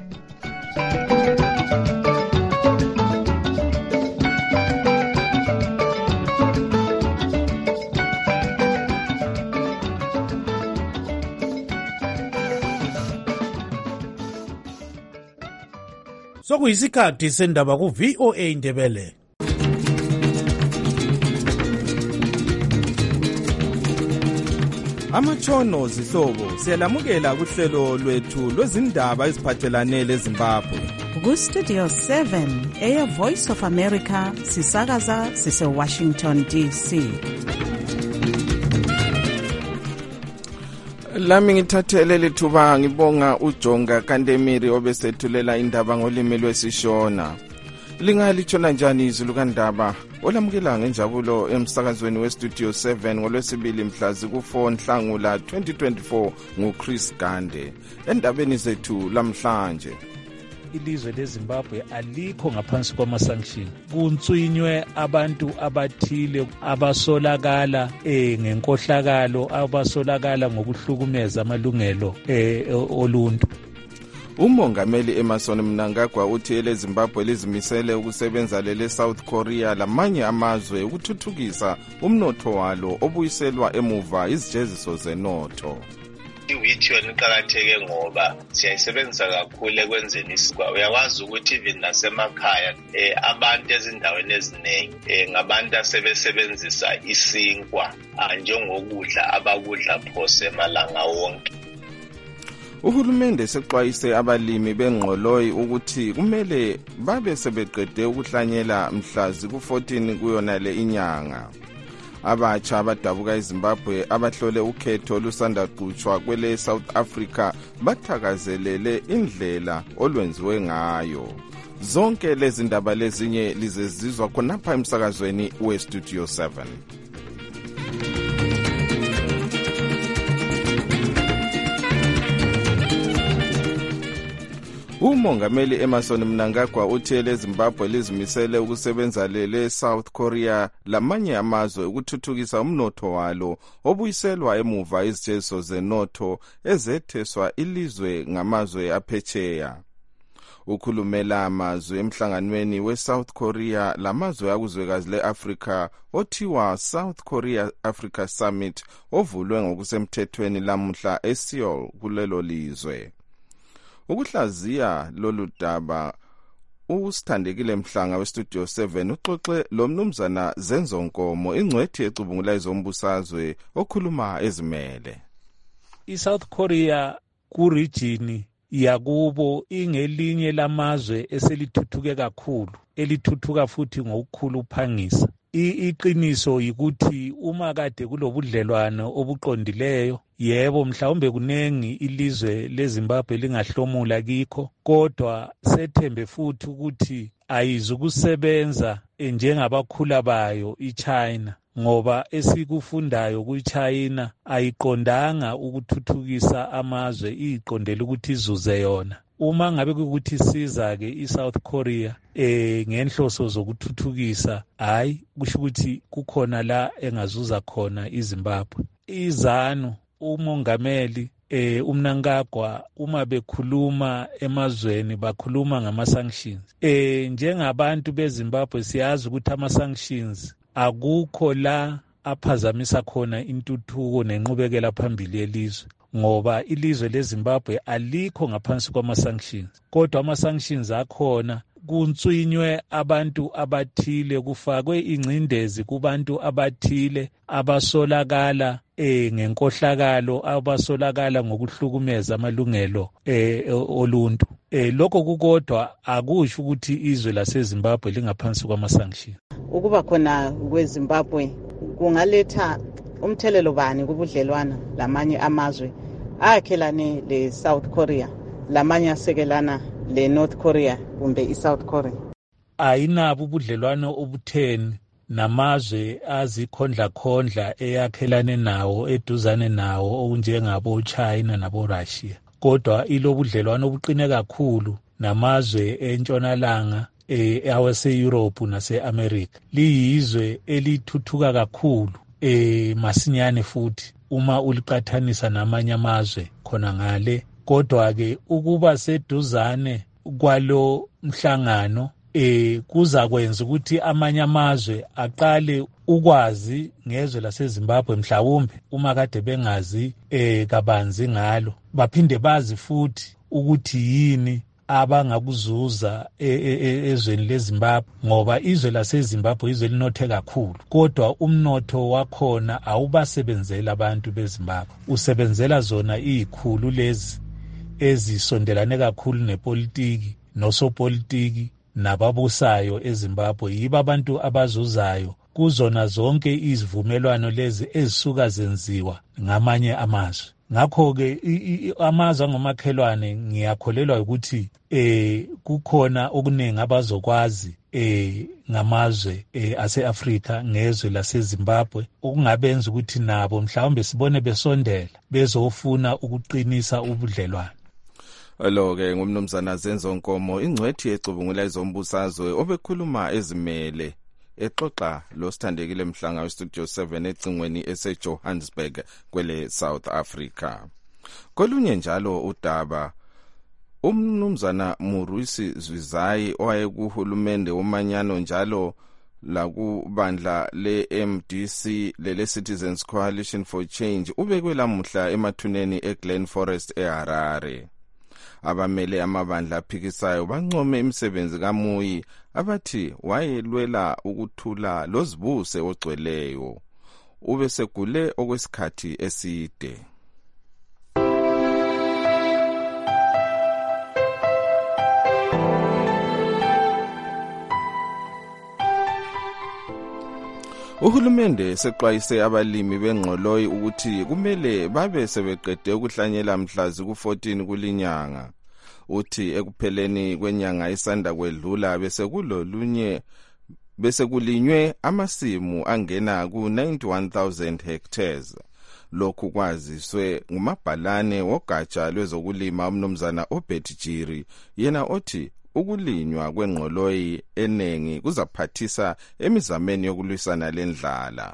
Sokuyisikhathi sendaba ku V O A Ndebele. Amatshono zihlobo siyalamukela kuhlelo lwethu lwezindaba eziphathelane leZimbabwe. Ku Studio seven eya Voice of America sisakaza sise Washington D C. Lami ngithathele lethuba ngibonga uJonga Kandemiri obesethulela indaba ngolimi lwesishona. Lingalithona njani izulu kandaba? Olamukela ngenjabulo emsakazweni weStudio seven ngolwesibili mhla ziku-four Nhlangula twenty twenty-four nguChris Gande. Endabeni zethu lamhlanje. Ilizwe leZimbabwe alikho ngaphansi kwama-sanction. Kuntswinywe abantu abathile abasolakala eh ngenkohlakalo, abasolakala ngokuhlukumeza amalungelo eh oluntu. Umongameli Emmerson Mnangagwa uthi eleZimbabwe lizimisele ukusebenza lele South Korea lamanye amazwe ukuthuthukisa umnotho walo obuyiselwa emuva izijeziso zenotho. I-wheat yona iqakatheke ngoba siyayisebenzisa kakhulu ekwenzeni isikwa. Uyakwazi ukuthi even nasemakhaya eh abantu ezindaweni eziningi eh ngabantu asebesebenzisa isinkwa njengokudla abakudla phose malanga wonke. Uhulumende sexwayise abalimi bengqoloyi ukuthi kumele babe sebeqede ukuhlanyela mhla ziku-fourteen kuyona le inyanga. Abatsha abadabuka eZimbabwe abahlole ukhetho olusanda qhutshwa kwele South Africa bathakazelele indlela olwenziwe ngayo. Zonke lezi ndaba lezinye lizezizwa khonapha emsakazweni weStudio seven. Umongameli Emmerson Mnangagwa uthi eleZimbabwe lizimisele ukusebenza lele South Korea lamanye amazwe ukuthuthukisa umnotho walo obuyiselwa emuva izijeziso zenotho ezetheswa ilizwe ngamazwe aphetsheya. Ukhulumela amazwe emhlanganweni weSouth Korea lamazwe akuzwekazi leAfrika othiwa South Korea Africa Summit ovulwe ngokusemthethweni lamuhla eSeoul kulelo lizwe. Ukuhlaziya lolu daba usithandekile Mhlanga weStudio seven uxoxe lo mnumzana Zenzonkomo ingcwethi ecubungula ezombusazwe okhuluma ezimele. ISouth Korea ku region yakubo ingelinye lamazwe eselithuthuke kakhulu, elithuthuka futhi ngokukhulu phangisa. Iqiniso yikuthi uma kade kulobudlelwano obuqondileyo, yebo mhlawumbe kunengi ilizwe leZimbabwe lingahlomula kikho, kodwa sethembe futhi ukuthi ayizukusebenza njengabakhula bayo iChina, ngoba esikufundayo kuChina ayiqondanga ukuthuthukisa amazwe, iqondele ukuthi izuze yona. Uma ngabe ukuthi siza ke iSouth Korea eh ngenhloso zokuthuthukisa, hayi kusho ukuthi kukhona la engazuza khona iZimbabwe. Izanu umongameli eh uMnangagwa uma bekhuluma emazweni bakhuluma ngama sanctions. Eh njengabantu beZimbabwe siyazi ukuthi ama sanctions akukho la aphazamisa khona intuthuko nenqubekela phambili yelizwe, ngoba ilizwe leZimbabwe alikho ngaphansi kwama-sanctions, kodwa ama-sanctions akhona kuntswinywe abantu abathile, kufakwe ingcindezi kubantu abathile abasolakala eh ngenkohlakalo, abasolakala ngokuhlukumeza amalungelo eh oluntu. Eh lokho kukodwa akusho ukuthi izwe laseZimbabwe lingaphansi kwama-sanctions. Ukuba khona kweZimbabwe kungaletha umthelelo bani kubudlelwana lamanye amazwe akhelane le South Korea, lamanye asekelana le North Korea kumbe iSouth Korea? Ayinabo ubudlelwano obutheni namazwe azikhondla khondla eyakhelane nawo eduzane nawo okunjengabo China nabo Russia. kodwa ilobudlelwano obuqine kakhulu namazwe entshonalanga eh awase-Europe nase-America. Liyizwe elithuthuka kakhulu eh masinyane futhi uma uliqathanisa namanye amazwe khona ngale, kodwa ke ukuba seduzane kwalo mhlangano eh kuza kwenza ukuthi amanye amazwe aqale ukwazi ngezwe laseZimbabwe mhlawumbe uma kade bengazi eh kabanzi ngalo, baphinde bazi futhi ukuthi yini abangakuzuza ezweni leZimbabwe, ngoba izwe laseZimbabwe izwe linothe kakhulu, kodwa umnotho wakhona awubasebenzela abantu beZimbabwe, usebenzela zona izikhulu lezi ezisondelane kakhulu nepolitiki nosopolitiki nababusayo eZimbabwe. Yiba abantu abazuzayo kuzona zonke izivumelwano lezi ezisuka zenziwa ngamanye amazwe. Ngakho-ke amazwe angomakhelwane ngiyakholelwa ukuthi eh kukhona okuningi abazokwazi eh ngamazwe eh ase-Afrika ngezwe laseZimbabwe okungabenza ukuthi nabo mhlawumbe sibone besondela bezofuna ukuqinisa ubudlelwano. Lo-ke ngumnumzana Zenzo Nkomo, ingcwethi ecubungula ezombusazwe obekhuluma ezimele exoxa lo sithandekile mhlanga we-Studio seven ecingweni ese-Johannesburg kwele South Africa. Kolunye njalo udaba, umnumzana Murwisi Zwizayi owayekuhulumende womanyano njalo lakubandla le-M D C lele Citizens Coalition for Change ubekwe lamuhla emathuneni eGlen Forest eHarare. Abamele amabandla aphikisayo bancome imisebenzi kaMuyi abathi wayelwela ukuthula lozibuse ogcweleyo, ube segule okwesikhathi eside. Uhulumende sexwayise abalimi bengqoloyi ukuthi kumele babe sebeqede ukuhlanyela mhlazi ku-fourteen kulinyanga. Uthi ekupheleni kwenyanga isanda kwedlula bese kulolunye bese kulinywe amasimu angena ku ninety-one thousand hectares. Lokhu kwaziswe ngumabhalane wogatsha lwezokulima umnumzana Obetjiri, yena othi ukulinywa kwengqoloyi enengi kuzaphathisa emizameni yokulwisana lendlala.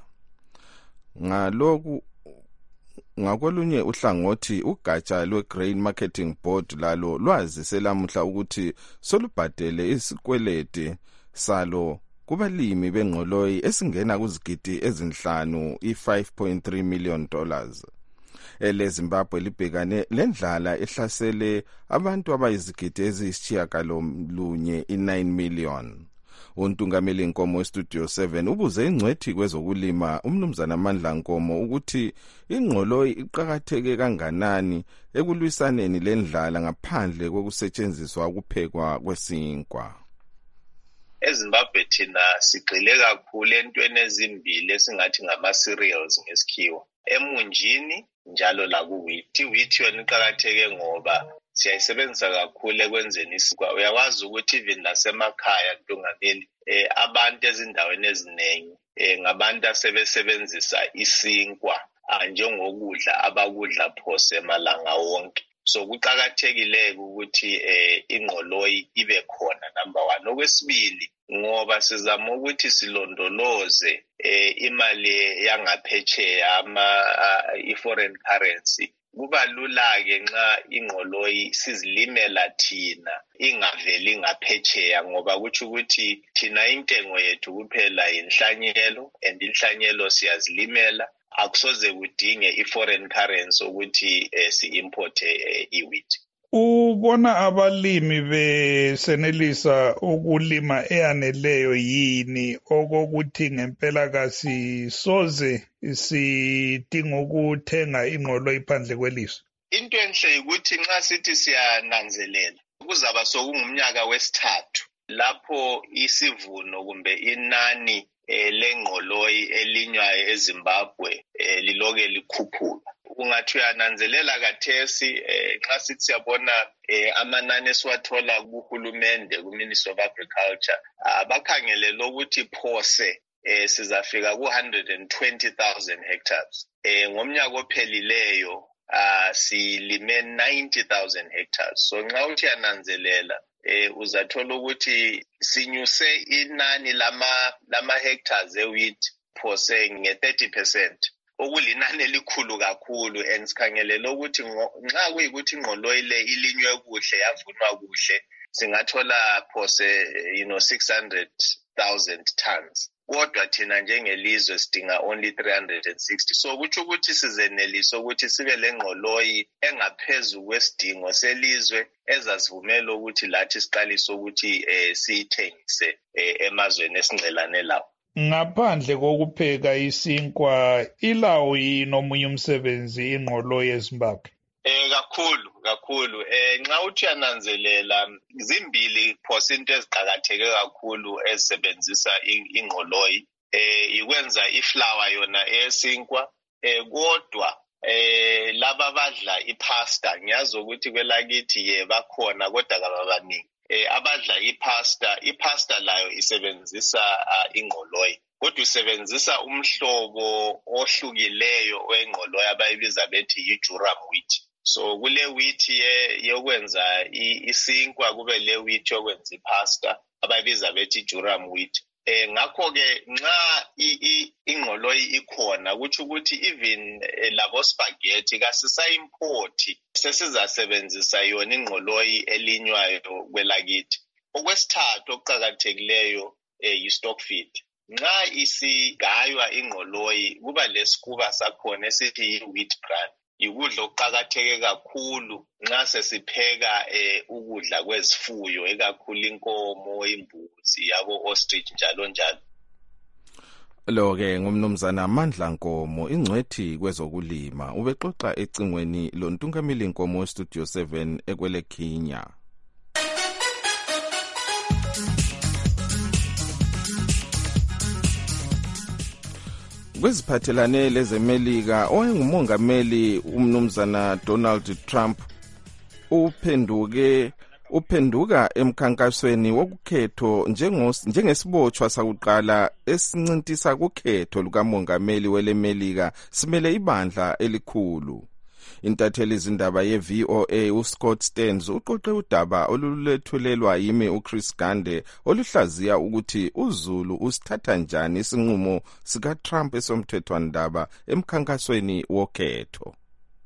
Ngaloku ngakolunye uhlangothi ugatsha lwe-Grain Marketing Board lalo lwazise lamuhla ukuthi solubhadele isikwelede salo kubalimi bengqoloyi esingena kuzigidi ezinhlanu i-five point three million dollars. Ele Zimbabwe libhekane lendlala ehlasele abantu abayizigidi eziyisitshiyagalolunye i-nine million. Untungameli Nkomo we-Studio seven ubuze ingcwethi kwezokulima umnumzana Mandla Nkomo ukuthi ingqoloyi iqakatheke kanganani ekulwisaneni lendlala ngaphandle kokusetshenziswa ukuphekwa kwesinkwa. EZimbabwe thina sigxile kakhulu entweni ezimbili esingathi ngama-cereals ngesikhiwa, emunjini njalo laku-wheat. I-wheat yona iqakatheke ngoba siyayisebenzisa kakhulu ekwenzeni isinkwa. Uyakwazi ukuthi even nasemakhaya Ntungameli eh abantu ezindaweni eziningi eh ngabantu asebesebenzisa isinkwa njengokudla abakudla phose malanga wonke. So kuqakathekile ukuthi eh ingqoloyi ibe khona number one. Okwesibili ngoba sizama ukuthi silondoloze eh imali yangaphetsheya ama i-foreign currency. Kuba lula ke nxa ingqoloyi sizilimela thina ingaveli ngaphetsheya, ngoba kuthi ukuthi thina intengo yethu kuphela inhlanyelo, and inhlanyelo siyazilimela, akusoze kudinge i-foreign currency ukuthi eh, si-import eh, i-wheat. Ubona abalimi besenelisa ukulima eyaneleyo yini okokuthi ngempela kasisoze sidinga ukuthenga ingqoloyi phandle kwelizwe? Into enhle ukuthi nxa sithi siyananzelela kuzaba sokungumnyaka wesithathu lapho isivuno kumbe inani eh, lengqoloyi elinywayo eZimbabwe eh, liloke likhuphuka. Ungathi uyananzelela kathesi eh, nxa sithi siyabona eh, amanani esiwathola kuhulumende ku-Ministry of Agriculture abakhangelela ukuthi phose eh, sizafika ku-one hundred twenty thousand hectares. Eh, ngomnyaka ophelileyo uh, silime ninety thousand hectares. So nxa uthi yananzelela eh uzathola ukuthi sinyuse inani lama lama hectares ewheat phose nge thirty percent. Okulinani elikhulu kakhulu and sikhangelela ukuthi nxa kuyikuthi ingqoloyi le ilinywe kuhle yavunwa kuhle singathola phose you know six hundred thousand tons. Kodwa thina njengelizwe sidinga only three hundred sixty. So kuthi ukuthi sizenelisa ukuthi sibe lengqoloyi engaphezulu kwesidingo selizwe ezasivumela ukuthi lathi siqalise ukuthi eh siyithengise emazweni esingcelane lawo. Ngaphandle kokupheka isinkwa ilawo yini omunye umsebenzi ingqoloyi eZimbabwe? Eh kakhulu kakhulu eh nxa uthi yananzelela zimbili phose into eziqhakatheke kakhulu ezisebenzisa ingqoloyi eh ikwenza iflour yona esinkwa eh kodwa eh laba badla ipasta ngiyazi ukuthi kwelakithi ye bakhona kodwa kababaningi eh abadla ipasta ipasta layo isebenzisa uh, ingqoloyi kodwa isebenzisa umhlobo ohlukileyo wengqoloyi abayibiza bethi yi-durum wheat. So kule wheat yokwenza isinkwa kube le wheat yokwenza ipasta abayibiza bethi durum wheat. Eh ngakho ke nxa ingqoloyi ikhona kuthi ukuthi even labo spaghetti kasisa import sesizasebenzisa yona ingqoloyi elinywayo kwelakithi. Okwesithathu okuqhakathekileyo eh stock feed. Nxa isigaywa ingqoloyi kuba lesikuba sakhona esithi wheat bran. Ikudla okuqhakatheke kakhulu nxa sesipheka eh ukudla kwezifuyo ekakhulu inkomo, imbuzi, yabo ostrich njalo njalo. Lo ke ngumnumzana Amandla Nkomo ingcwethi kwezokulima ubexoxa ecingweni lontungameli Nkomo Studio seven ekwele Kenya. Kweziphathelane lezemelika owayengumongameli umnumzana Donald Trump uphenduke uphenduka emkhankasweni wokukhetho njengesibotshwa sakuqala esincintisa kukhetho lukamongameli welemelika simele ibandla elikhulu. Intatheli izindaba ye-V O A uScott Stearns uqoqe udaba olulethulelwa yimi uChris Gande oluhlaziya ukuthi uZulu usithatha njani isinqumo sikaTrump esomthethwandaba emkhankasweni wokhetho.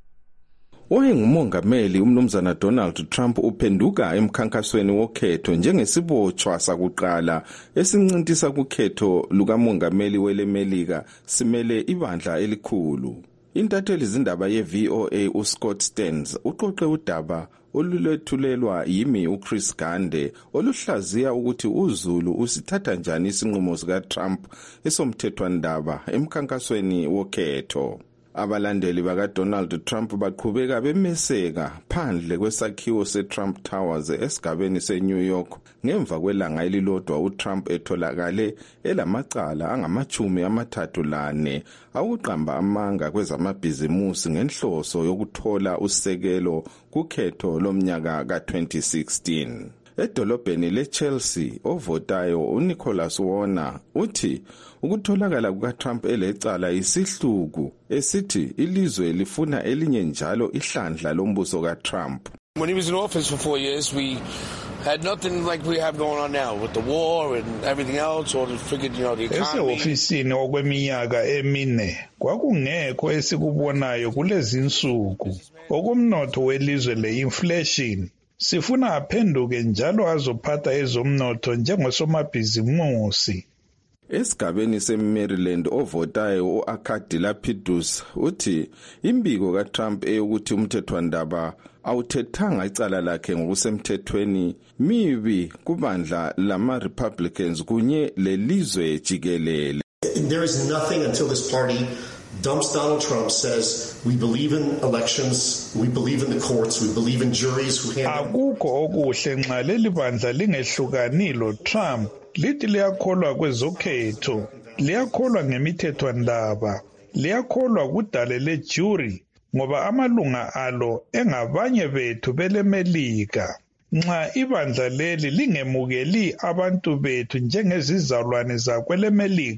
Owayengumongameli umnumzana Donald Trump uphenduka emkhankasweni wokhetho njengesibotshwa sakuqala esincintisa kukhetho lukamongameli welemelika simele ibandla elikhulu. Intatheli izindaba ye-V O A uScott Stearns uqoqe udaba olulethulelwa yimi uChris Gande oluhlaziya ukuthi uZulu usithatha njani isinqumo sikaTrump esomthethwandaba emkhankasweni wokhetho. Abalandeli bakaDonald Trump baqhubeka bemeseka phandle kwesakhiwo seTrump Towers esigabeni seNew York ngemva kwelanga elilodwa uTrump etholakale elamacala angamachumi amathathu lane awuqamba amanga kwezamabhizimusi ngenhloso yokuthola usekelo kukhetho lomnyaka ka twenty sixteen. Edolobheni leChelsea ovotayo uNicholas Warner uthi ukutholakala kukaTrump elecala isihluku esithi ilizwe lifuna elinye njalo ihlandla lombuso kaTrump. When he was in office for four years, we had nothing like we have going on now with the war and everything else, or the figured, you know, the economy. Ese-ofisini okweminyaka emine kwakungekho esikubonayo kulezi insuku okumnotho welizwe le-inflation. Sifuna aphenduke njalo azophatha ezomnotho njengosomabhizimusi. Esigabeni seMaryland ovotayo uAkadilapidus uthi imbiko kaTrump eyokuthi umthethwandaba awuthethanga icala lakhe ngokusemthethweni mibi kubandla lama-Republicans kunye lelizwe jikelele. There is nothing until this party dumps Donald Trump, says we believe in elections, we believe in the courts, we believe in juries who handle. Akukho okuhle nxa leli bandla lingehlukanilo Trump lithi liyakholwa kwezokhetho, liyakholwa ngemithethwandaba, liyakholwa kudale lejury ngoba amalunga alo engabanye bethu belemelika. Nxa ibandla leli lingemukeli abantu bethu njengezizalwane zakwelemelika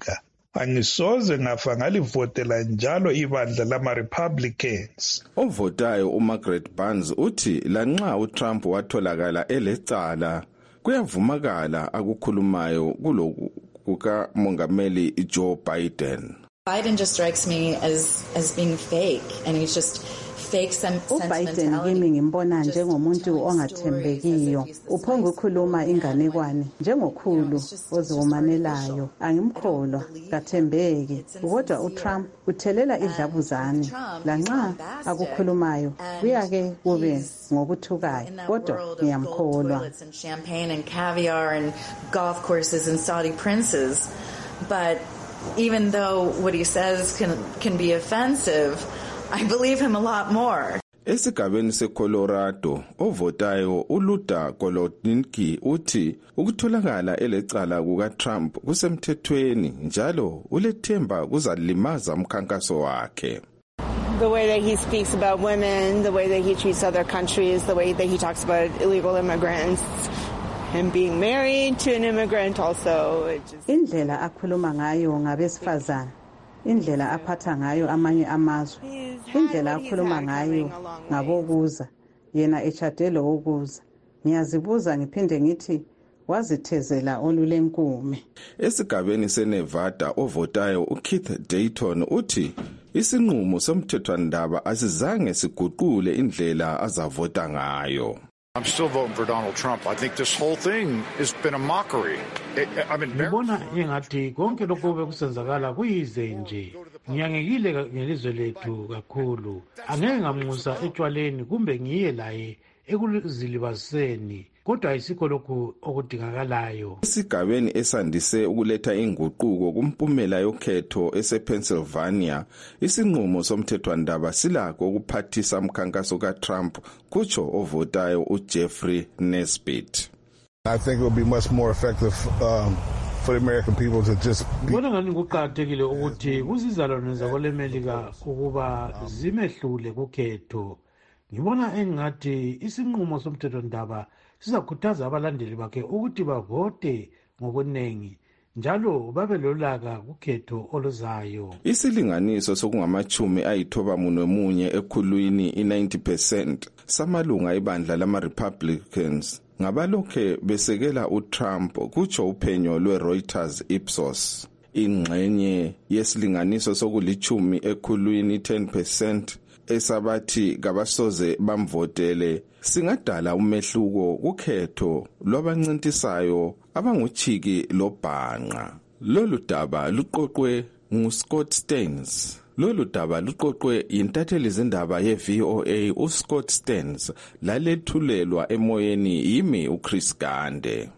angisoze ngafa ngalivotela njalo ibandla lama-Republicans. Ovotayo uMargaret Barnes uthi lanxa uTrump watholakala elecala kuyavumakala akukhulumayo kuloku kukamongameli Joe Biden. Biden just strikes me as as being fake, and he's just fake some uBiden kimi ngimbona njengomuntu ongathembekiyo, uphonga ukukhuluma inganekwane njengokhulu oziwomanelayo, angimkholwa, kathembeki. Kodwa uTrump uthelela idlabuzane, lanxa akukhulumayo kuyake kube ngokuthukayo, kodwa ngiyamkholwa. Champagne and caviar and golf courses and Saudi princes, but even though what he says can can be offensive, I believe him a lot more. Esigabeni seColorado, ovotayo uLuda Golodnicki uthi ukutholakala elecala kukaTrump kusemthethweni njalo ulethemba kuzalimaza umkhankaso wakhe. The way that he speaks about women, the way that he treats other countries, the way that he talks about illegal immigrants and being married to an immigrant also. Indlela akhuluma ngayo ngabesifazana, indlela aphatha ngayo amanye amazwe, indlela akhuluma ngayo ngabokuza, yena echadelo wokuza. Ngiyazibuza ngiphinde ngithi wazithezela olulenkume. Esigabeni seNevada, ovotayo uKeith Dayton uthi isinqumo somthethwandaba asizange siguqule indlela azavota ngayo. I'm still voting for Donald Trump. I think this whole thing has been a mockery. I mean, ngibona engathi konke lokho bekusenzakala kuyize nje. Ngiyangekile ngelizwe lethu kakhulu. Angeke ngamusa etshwaleni kumbe ngiye laye ekuzilibaziseni. Kodwa isikho lokhu okudingakalayo. Isigabeni esandise ukuletha inguquko kumpumela yokhetho esePennsylvania, isinqumo somthethwandaba silakho ukuphathisa umkhankaso kaTrump, kutsho ovotayo uJeffrey Nesbitt. I think it will be much more effective um, for the American people to just ngibona ngani kuqakathekile ukuthi kuzizalwane zakwelemelika ukuba zimehlule kukhetho. Ngibona engathi isinqumo somthethwandaba sizakhuthaza abalandeli bakhe ukuthi bavote ngokuningi njalo babe lolaka kukhetho oluzayo. Isilinganiso sokungamachumi ayithoba munye ekhulwini i-ninety percent samalunga ibandla lama-Republicans ngabalokhe besekela uTrump, kutsho uphenyo lwe-Reuters Ipsos. Ingxenye yesilinganiso sokulichumi ekhulwini ten percent esabathi kabasoze bamvotele singadala umehluko kukhetho lwabancintisayo abanguchiki lobhanqa. Lolu daba luqoqwe nguScott Stearns. Lolu daba luqoqwe yintatheli izindaba ye-V O A uScott Stearns, lalethulelwa emoyeni yimi uChris Gande.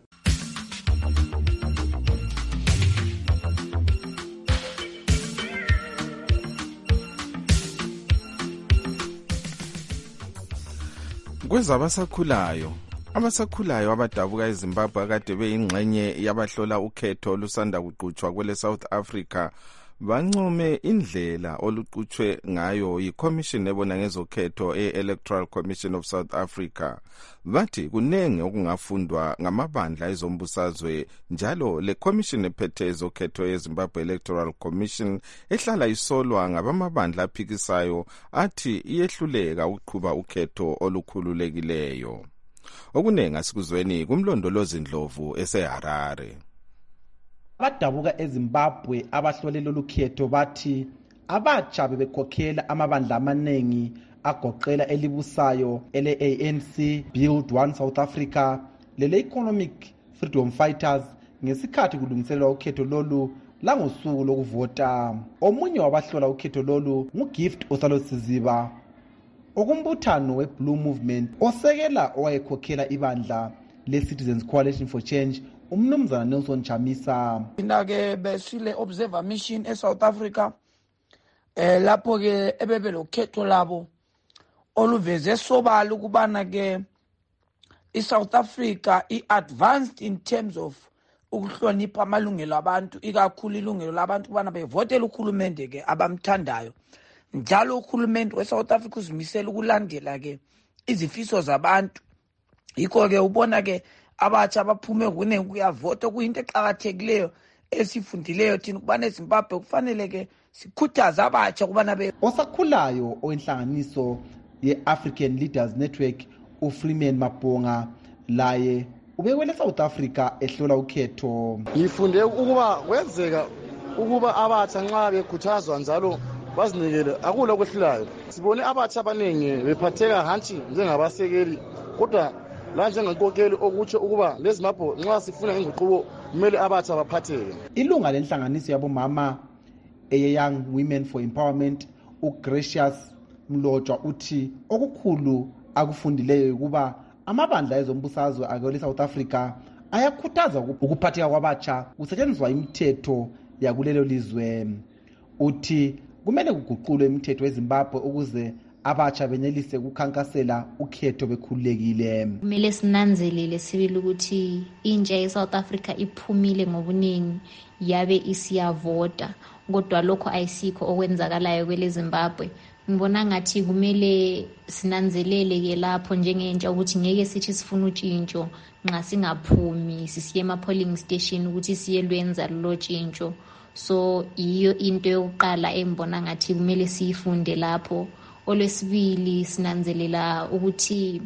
Kwezabasakhulayo, abasakhulayo abadabuka eZimbabwe akade beyingxenye yabahlola ukhetho lusanda kuqhutshwa kwele South Africa bancome indlela oluqhutshwe ngayo yiCommission ebona ngezokhetho e-Electoral Commission of South Africa. Bathi kunenge okungafundwa ngamabandla ezombusazwe njalo le commission ephethe ezokhetho yeZimbabwe Electoral Commission ehlala isolwa ngabamabandla aphikisayo athi iyehluleka ukuqhuba ukhetho olukhululekileyo. Okunengi asikuzweni kumlondolozi Ndlovu eseHarare. Abadabuka eZimbabwe abahlole lolu khetho bathi abatsha bebekhokhela amabandla amanengi agoqela elibusayo ele-A N C, Build One South Africa, lele Economic Freedom Fighters ngesikhathi kulungiselwa ukhetho lolu langosuku lokuvota. Omunye wabahlola ukhetho lolu nguGift Osalosiziba okumbuthano weBlue Movement osekela owayekhokhela ibandla le-Citizens Coalition for Change umnumzana Nelson Chamisa. Indake besile observer mission eSouth Africa eh lapho ke ebebe lokhetho labo oluveze sobala ukubana ke iSouth Africa iadvanced in terms of ukuhlonipha amalungelo abantu, ikakhulu ilungelo labantu kubana bevotela ukhulumende ke abamthandayo. Njalo ukhulumende weSouth Africa uzimisela ukulandela ke izifiso zabantu. Yikho ke ubona ke abatsha baphume kunenge kuyavota kuyinto eqhakathekileyo esifundileyo thina ukubana eZimbabwe kufanele ke sikhuthaza abatsha ukubana be osakhulayo owenhlanganiso ye-African Leaders Network uFreeman Mabonga laye ubekwele South Africa ehlola ukhetho. Ngifunde ukuba kwenzeka ukuba abatsha nxa bekhuthazwa njalo bazinikele akula okwehlulayo. Sibone abatsha abaningi bephatheka hantshi njengabasekeli kodwa la njengenkokeli okutsho ukuba leZimbabwe nxa sifuna inguquko kumele abatsha baphatheke. Ilunga lenhlanganiso yabomama eye-Young Women for Empowerment uGracious Mlotshwa uthi okukhulu akufundileyo ukuba amabandla ezombusazwe akele South Africa ayakhuthaza ukuphatheka kwabatsha kusetshenziswa imithetho yakulelo lizwe. Uthi kumele kuguqulwe imithetho eZimbabwe ukuze abatsha benelise ukukhankasela ukhetho bekhululekile. Kumele sinanzelele sibili ukuthi intsha yeSouth Africa iphumile ngobuningi yabe isiyavota, kodwa lokho ayisikho okwenzakalayo kwele Zimbabwe. Ngibona ngathi kumele sinanzelele ke lapho njengentsha ukuthi ngeke sithi sifuna utshintsho nxa singaphumi sisiye ema polling station ukuthi siye lwenza lo tshintsho. So iyo into yokuqala embona ngathi kumele siyifunde lapho. Olwesibili sinanzelela ukuthi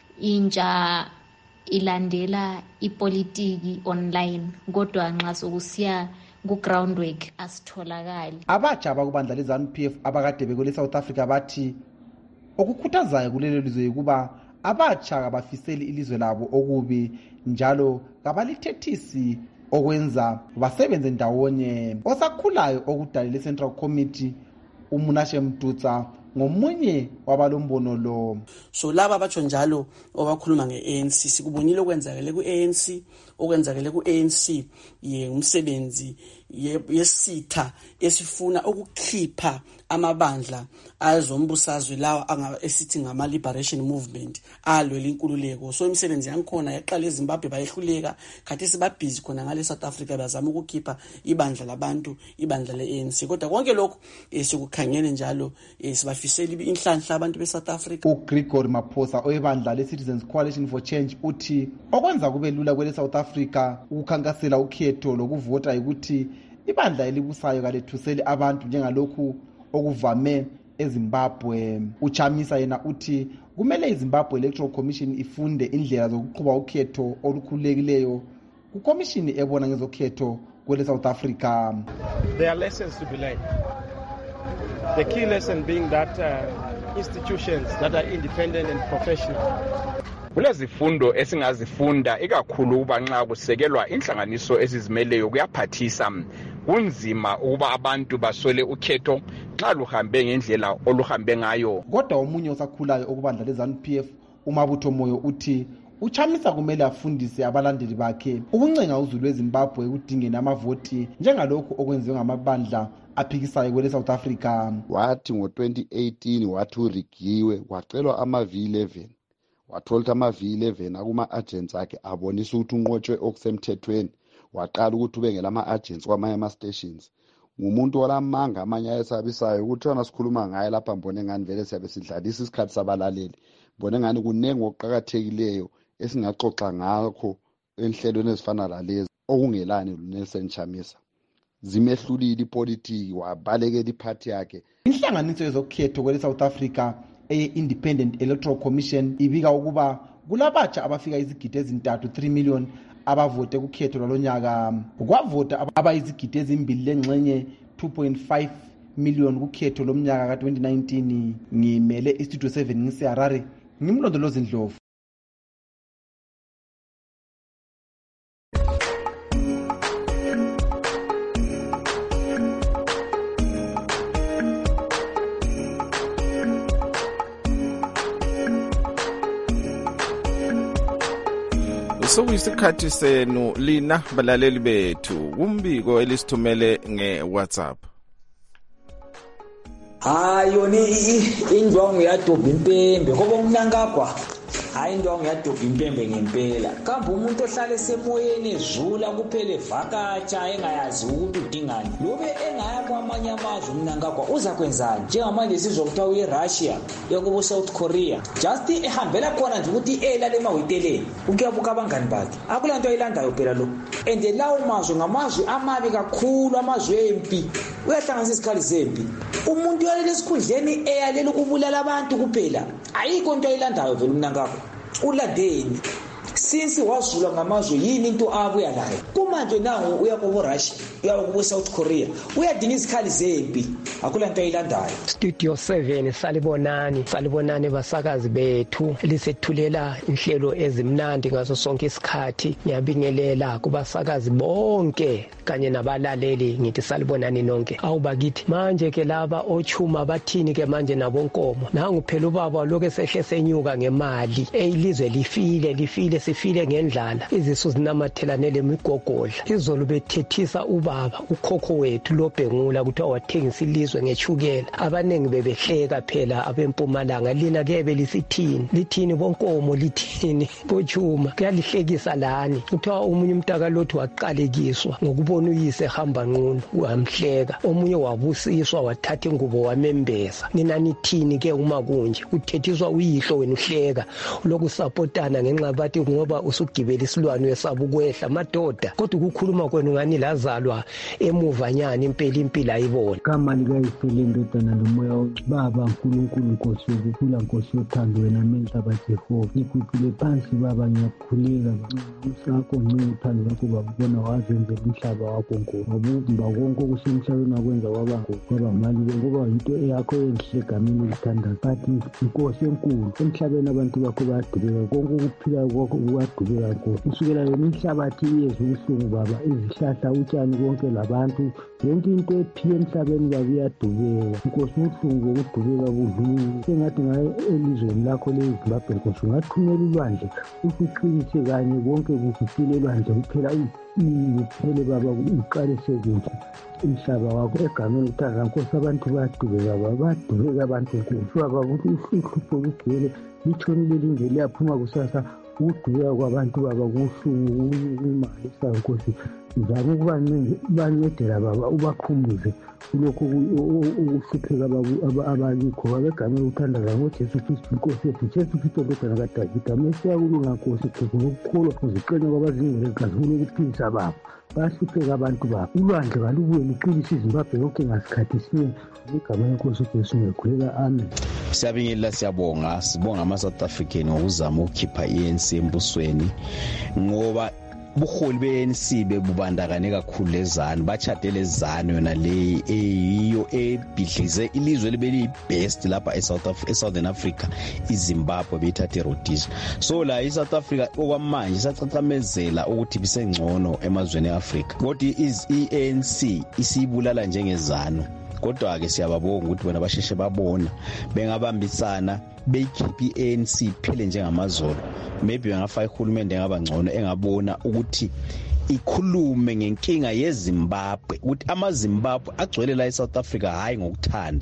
intsha ilandela ipolitiki online kodwa nxa sokusiya ku-groundwork asitholakali. Abatsha bakubandla le-ZANU P F abakade bekule South Africa bathi okukhuthazayo kulelo lizwe ukuba abatsha kabafiseli ilizwe labo okubi njalo kabalithethisi okwenza basebenze ndawonye. Osakhulayo okudala le-Central Committee uMunashe Mdutsa ngomunye wabalombono lo. So laba batsho njalo obakhuluma nge-A N C sikubonile okwenzakele ku-A N C okwenzakele ku-A N C yemsebenzi yesitha esifuna ukukhipha amabandla azombusazwe lawa esithi ngama liberation movement alwela inkululeko. So imisebenzi yankhona yaqala eZimbabwe bayehluleka khathi sibabhizi khona ngale South Africa bazama ukukhipha ibandla labantu ibandla le-A N C kodwa konke lokho sikukhangene njalo sibafisela inhlanhla abantu beSouth Africa. uGregory Maphosa oyebandla le-Citizens Coalition for Change uthi okwenza kube lula kwele South Africa ukukhankasela ukhetho lokuvota ukuthi ibandla elibusayo kalethuseli abantu njengalokhu okuvame eZimbabwe. Uchamisa yena uthi kumele iZimbabwe Electoral Commission ifunde indlela zokuqhuba ukhetho olukhululekileyo kukomishini ebona ngezokhetho kwele South Africa. There are lessons to be learned. The key lesson being that uh, institutions that are independent and professional. Kulezifundo esingazifunda ikakhulu ukuba nxa kusekelwa inhlanganiso ezizimeleyo kuyaphathisa. Kunzima ukuba abantu baswele ukhetho nxa luhambe ngendlela oluhambe ngayo. Kodwa omunye osakhulayo okubandla le-ZANU P F uMabutho Moyo uthi uchamisa kumele afundise abalandeli bakhe ukuncenga uzulu weZimbabwe ekudingeni amavoti njengalokhu okwenziwe ngamabandla aphikisayo kwele South Africa. Wathi ngo twenty eighteen wathi urigiwe wacelwa ama-V eleven watholta ama-V eleven akuma-agents akhe abonisa ukuthi unqotshwe okusemthethweni waqala ukuthi ube ngelama-agents kwamanye ama-stations. Ngumuntu olamanga amanye ayesabisayo ukuthi wona sikhuluma ngaye lapha mbone ngani vele siyabe sidlalisa isikhathi sabalaleli mbone ngani kunengi okuqakathekileyo esingaxoxa ngakho enhlelweni ezifana lalezi okungelani uNelson Chamisa. Zimehlulile ipolitiki wabalekela iphathi yakhe. Inhlanganiso yezokhetho kwele South Africa eye-Independent Electoral Commission ibika ukuba kulabatsha abafika izigidi ezintathu three million abavote kukhetho lwalonyaka. Kwavota abayizigidi ezimbili lengxenye two point five million kukhetho lomnyaka ka twenty nineteen. Ngimele istudio seven ngiseHarare ngimlondolozi Ndlovu. Sokuyisikhathi senu lina balaleli bethu kumbiko elisithumele ngeWhatsApp. Hayo ni indwangu yadobha impembe ngoba umnankagwa hayi indwangu yadobha impembe ngempela. Kambe umuntu ohlala esemoyeni ezula kuphele vakatsha engayazi ukuthi udingani lobe engaya kwamanye amazwe umnankagwa uza kwenzani njengamanje sizokuthiwa uye Russia yokuba South Korea just ehambela khona nje ukuthi elale emahhoteleni ukuyabuka abangani bakhe akulanto ayilandayo phela lo and lawo mazwe ngamazwe amabi kakhulu, amazwe empi, uyahlanganisa isikhali zempi. Umuntu yalele esikhundleni eyalela ukubulala abantu kuphela, ayikho into ayilandayo vele uMnangagwa. Ulandeni since wazula ngamazwe yini into abuya layo kumanje nawo uya ku Russia uya ku South Korea uyadinga izikhali zempi, akula nto ayilandayo. Studio seven salibonani salibonani basakazi bethu lisethulela inhlelo ezimnandi ngaso sonke isikhathi. Ngiyabingelela kubasakazi bonke kanye nabalaleli, ngithi salibonani nonke. Awubakithi manje ke laba ochuma bathini ke manje nabonkomo, nangu phela ubaba lokho sehle senyuka ngemali, elizwe lifile lifile sifile ngendlala, izisu zinamathelane lemigogodla. Izolo bethethisa ubaba ukhokho wethu loBhengula ukuthi awathengisa ilizwe ngechukela, abanengi bebehleka phela abempumalanga. Lina ke belisithini lithini bonkomo lithini bochuma, kuyalihlekisa lani. Kuthiwa umunye umntaka lothi waqalekiswa ngokubona uyise hamba nqunu, wamhleka. Omunye wabusiswa wathatha ingubo wamembeza. Nina nithini ke uma kunje uthethiswa uyihlo wena uhleka lokusapotana ngenxa bathi ngoba usugibela isilwane wesaba ukwehla madoda, kodwa ukukhuluma kwenu ngani lazalwa emuva nyani impela impilo ayibona. Kama likayisele indodana lomoya baba uNkulunkulu Nkosi yokukhula, Nkosi yothando, wena menza baJehova ikhuphile phansi baba, ngiyakhuleka usakho ngikuthanda lokho babona wazenzela umhlaba wakho nkulu, ngobumba konke okusemhlabeni wakwenza kwaba kwaba mali ngoba into eyakho enhle egameni elithandayo. Bathi Nkosi enkulu emhlabeni abantu bakho bayadubeka, konke ukuphila kwakho kuyadubeka Nkosi. Kusukela yona inhlabathi iyezwa ubuhlungu baba, izihlahla, utshani, konke labantu, yonke into ephila emhlabeni baba iyadubeka Nkosi. Ubuhlungu bokudubeka budlula sengathi ngaye elizweni lakho leZimbabwe Nkosi, ungathumela ulwandle usiqinise kanye konke kufihlile elwandle kuphela uphele baba, uqalise kuhle umhlaba wakho egameni uthandwa Nkosi. Abantu bayadubeka baba, bayadubeka abantu Nkosi baba, ukuthi uhlupho kugcwele litshonile lindle liyaphuma kusasa. Ukudubeka kwabantu baba kuhlungu kumalisa Nkosi. Zama ukuba bancedela baba, ubakhumbuze kulokho ukuhlupheka abalikho baba egameni uthandaza ngoJesu Kristu Nkosi yethu. Jesu Kristu ndodana kaDavida, mesiyakulunga Nkosi ukukholwa uziqine kwabazingela igazi lokuphilisa baba, bayahlupheka abantu baba. Ulwandle balubuye luqinise iZimbabwe yonke ngasikhathi sinye egameni Nkosi uJesu ngiyakhulela, amen. Siyabingelela, siyabonga, sibonga ama-South African ngokuzama ukukhipha i-A N C embusweni, ngoba ubuholi be-A N C bebubandakane kakhulu lezanu, bachadele zanu yona le eyiyo ebhidlize ilizwe libe liyi-best lapha e-Southern Africa, iZimbabwe beyithathe Rhodesia. So la i-South Africa okwamanje isacacamezela ukuthi bisengcono emazweni e-Afrika, kodwa i-A N C isiyibulala njengezanu. Kodwa-ke siyababonga ukuthi bona basheshe babona bengabambisana beyikhipha i-A N C iphele njengamazolo. Maybe bengafaka ihulumende engaba ngcono engabona ukuthi ikhulume ngenkinga yeZimbabwe, ukuthi amaZimbabwe agcwele la eSouth Africa hayi ngokuthanda.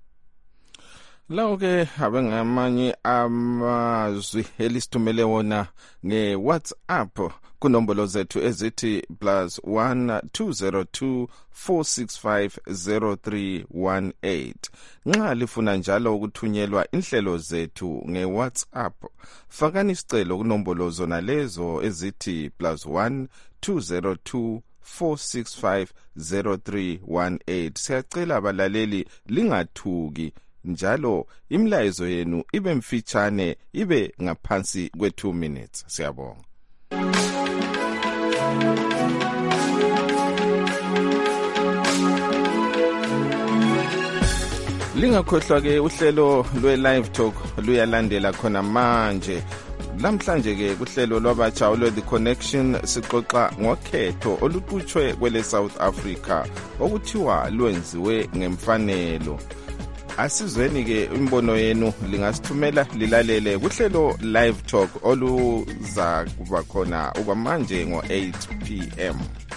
Lawo ke abengamanye amazwi elisithumele wona nge-WhatsApp kunombolo zethu ezithi plus one two zero two four six five zero three one eight. Nxa lifuna njalo ukuthunyelwa inhlelo zethu nge-WhatsApp, fakani isicelo kunombolo zona lezo ezithi plus one two zero two four six five zero three one eight. Siyacela abalaleli lingathuki, njalo imlayezo yenu ibe mfitshane, ibe ngaphansi kwe two minutes. Siyabonga. Lingakhohlwa ke uhlelo lwe-Live Talk luyalandela khona manje. Lamhlanje ke kuhlelo lwabatsha olwe The Connection sixoxa ngokhetho oluqhutshwe kwele South Africa okuthiwa lwenziwe ngemfanelo. Asizweni ke imbono yenu, lingasithumela lilalele kuhlelo Live Talk oluza kuba khona okwamanje ngo eight p m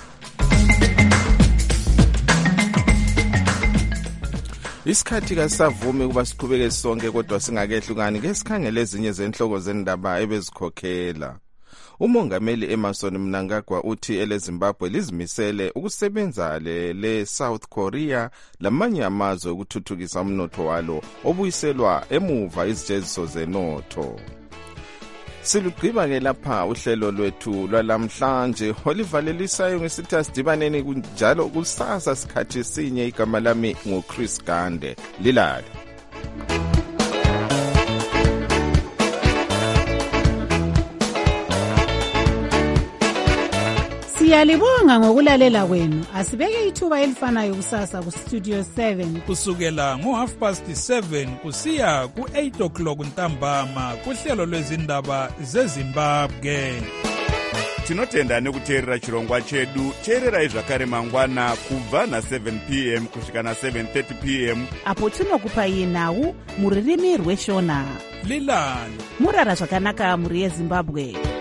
Isikhathi kasavumi kuba siqhubeke sonke, kodwa singakehlukani ke sikhangele ezinye zenhloko zendaba ebezikhokhela. Umongameli Emmerson Mnangagwa uthi eleZimbabwe lizimisele ukusebenza le South Korea lamanye amazwe ukuthuthukisa umnotho walo obuyiselwa emuva izijeziso zenotho. Silugqiba-ke lapha uhlelo lwethu lwalamhlanje olivalelisayo ngesithi asidibaneni kunjalo kusasa sikhathi sinye. Igama lami nguChris Gande. Lilala. Siyalibonga ngokulalela kwenu. Asibeke ithuba elifanayo kusasa ku Studio seven kusukela ngo half past seven kusiya ku eight o'clock ntambama kuhlelo lwezindaba zeZimbabwe. Tinotenda nekuteerera chirongwa chedu. Teererai zvakare mangwana kubva na seven p m kusvika na seven thirty p m apo tinokupai nhau muririmi rweshona. Lilani murara zvakanaka muri yeZimbabwe.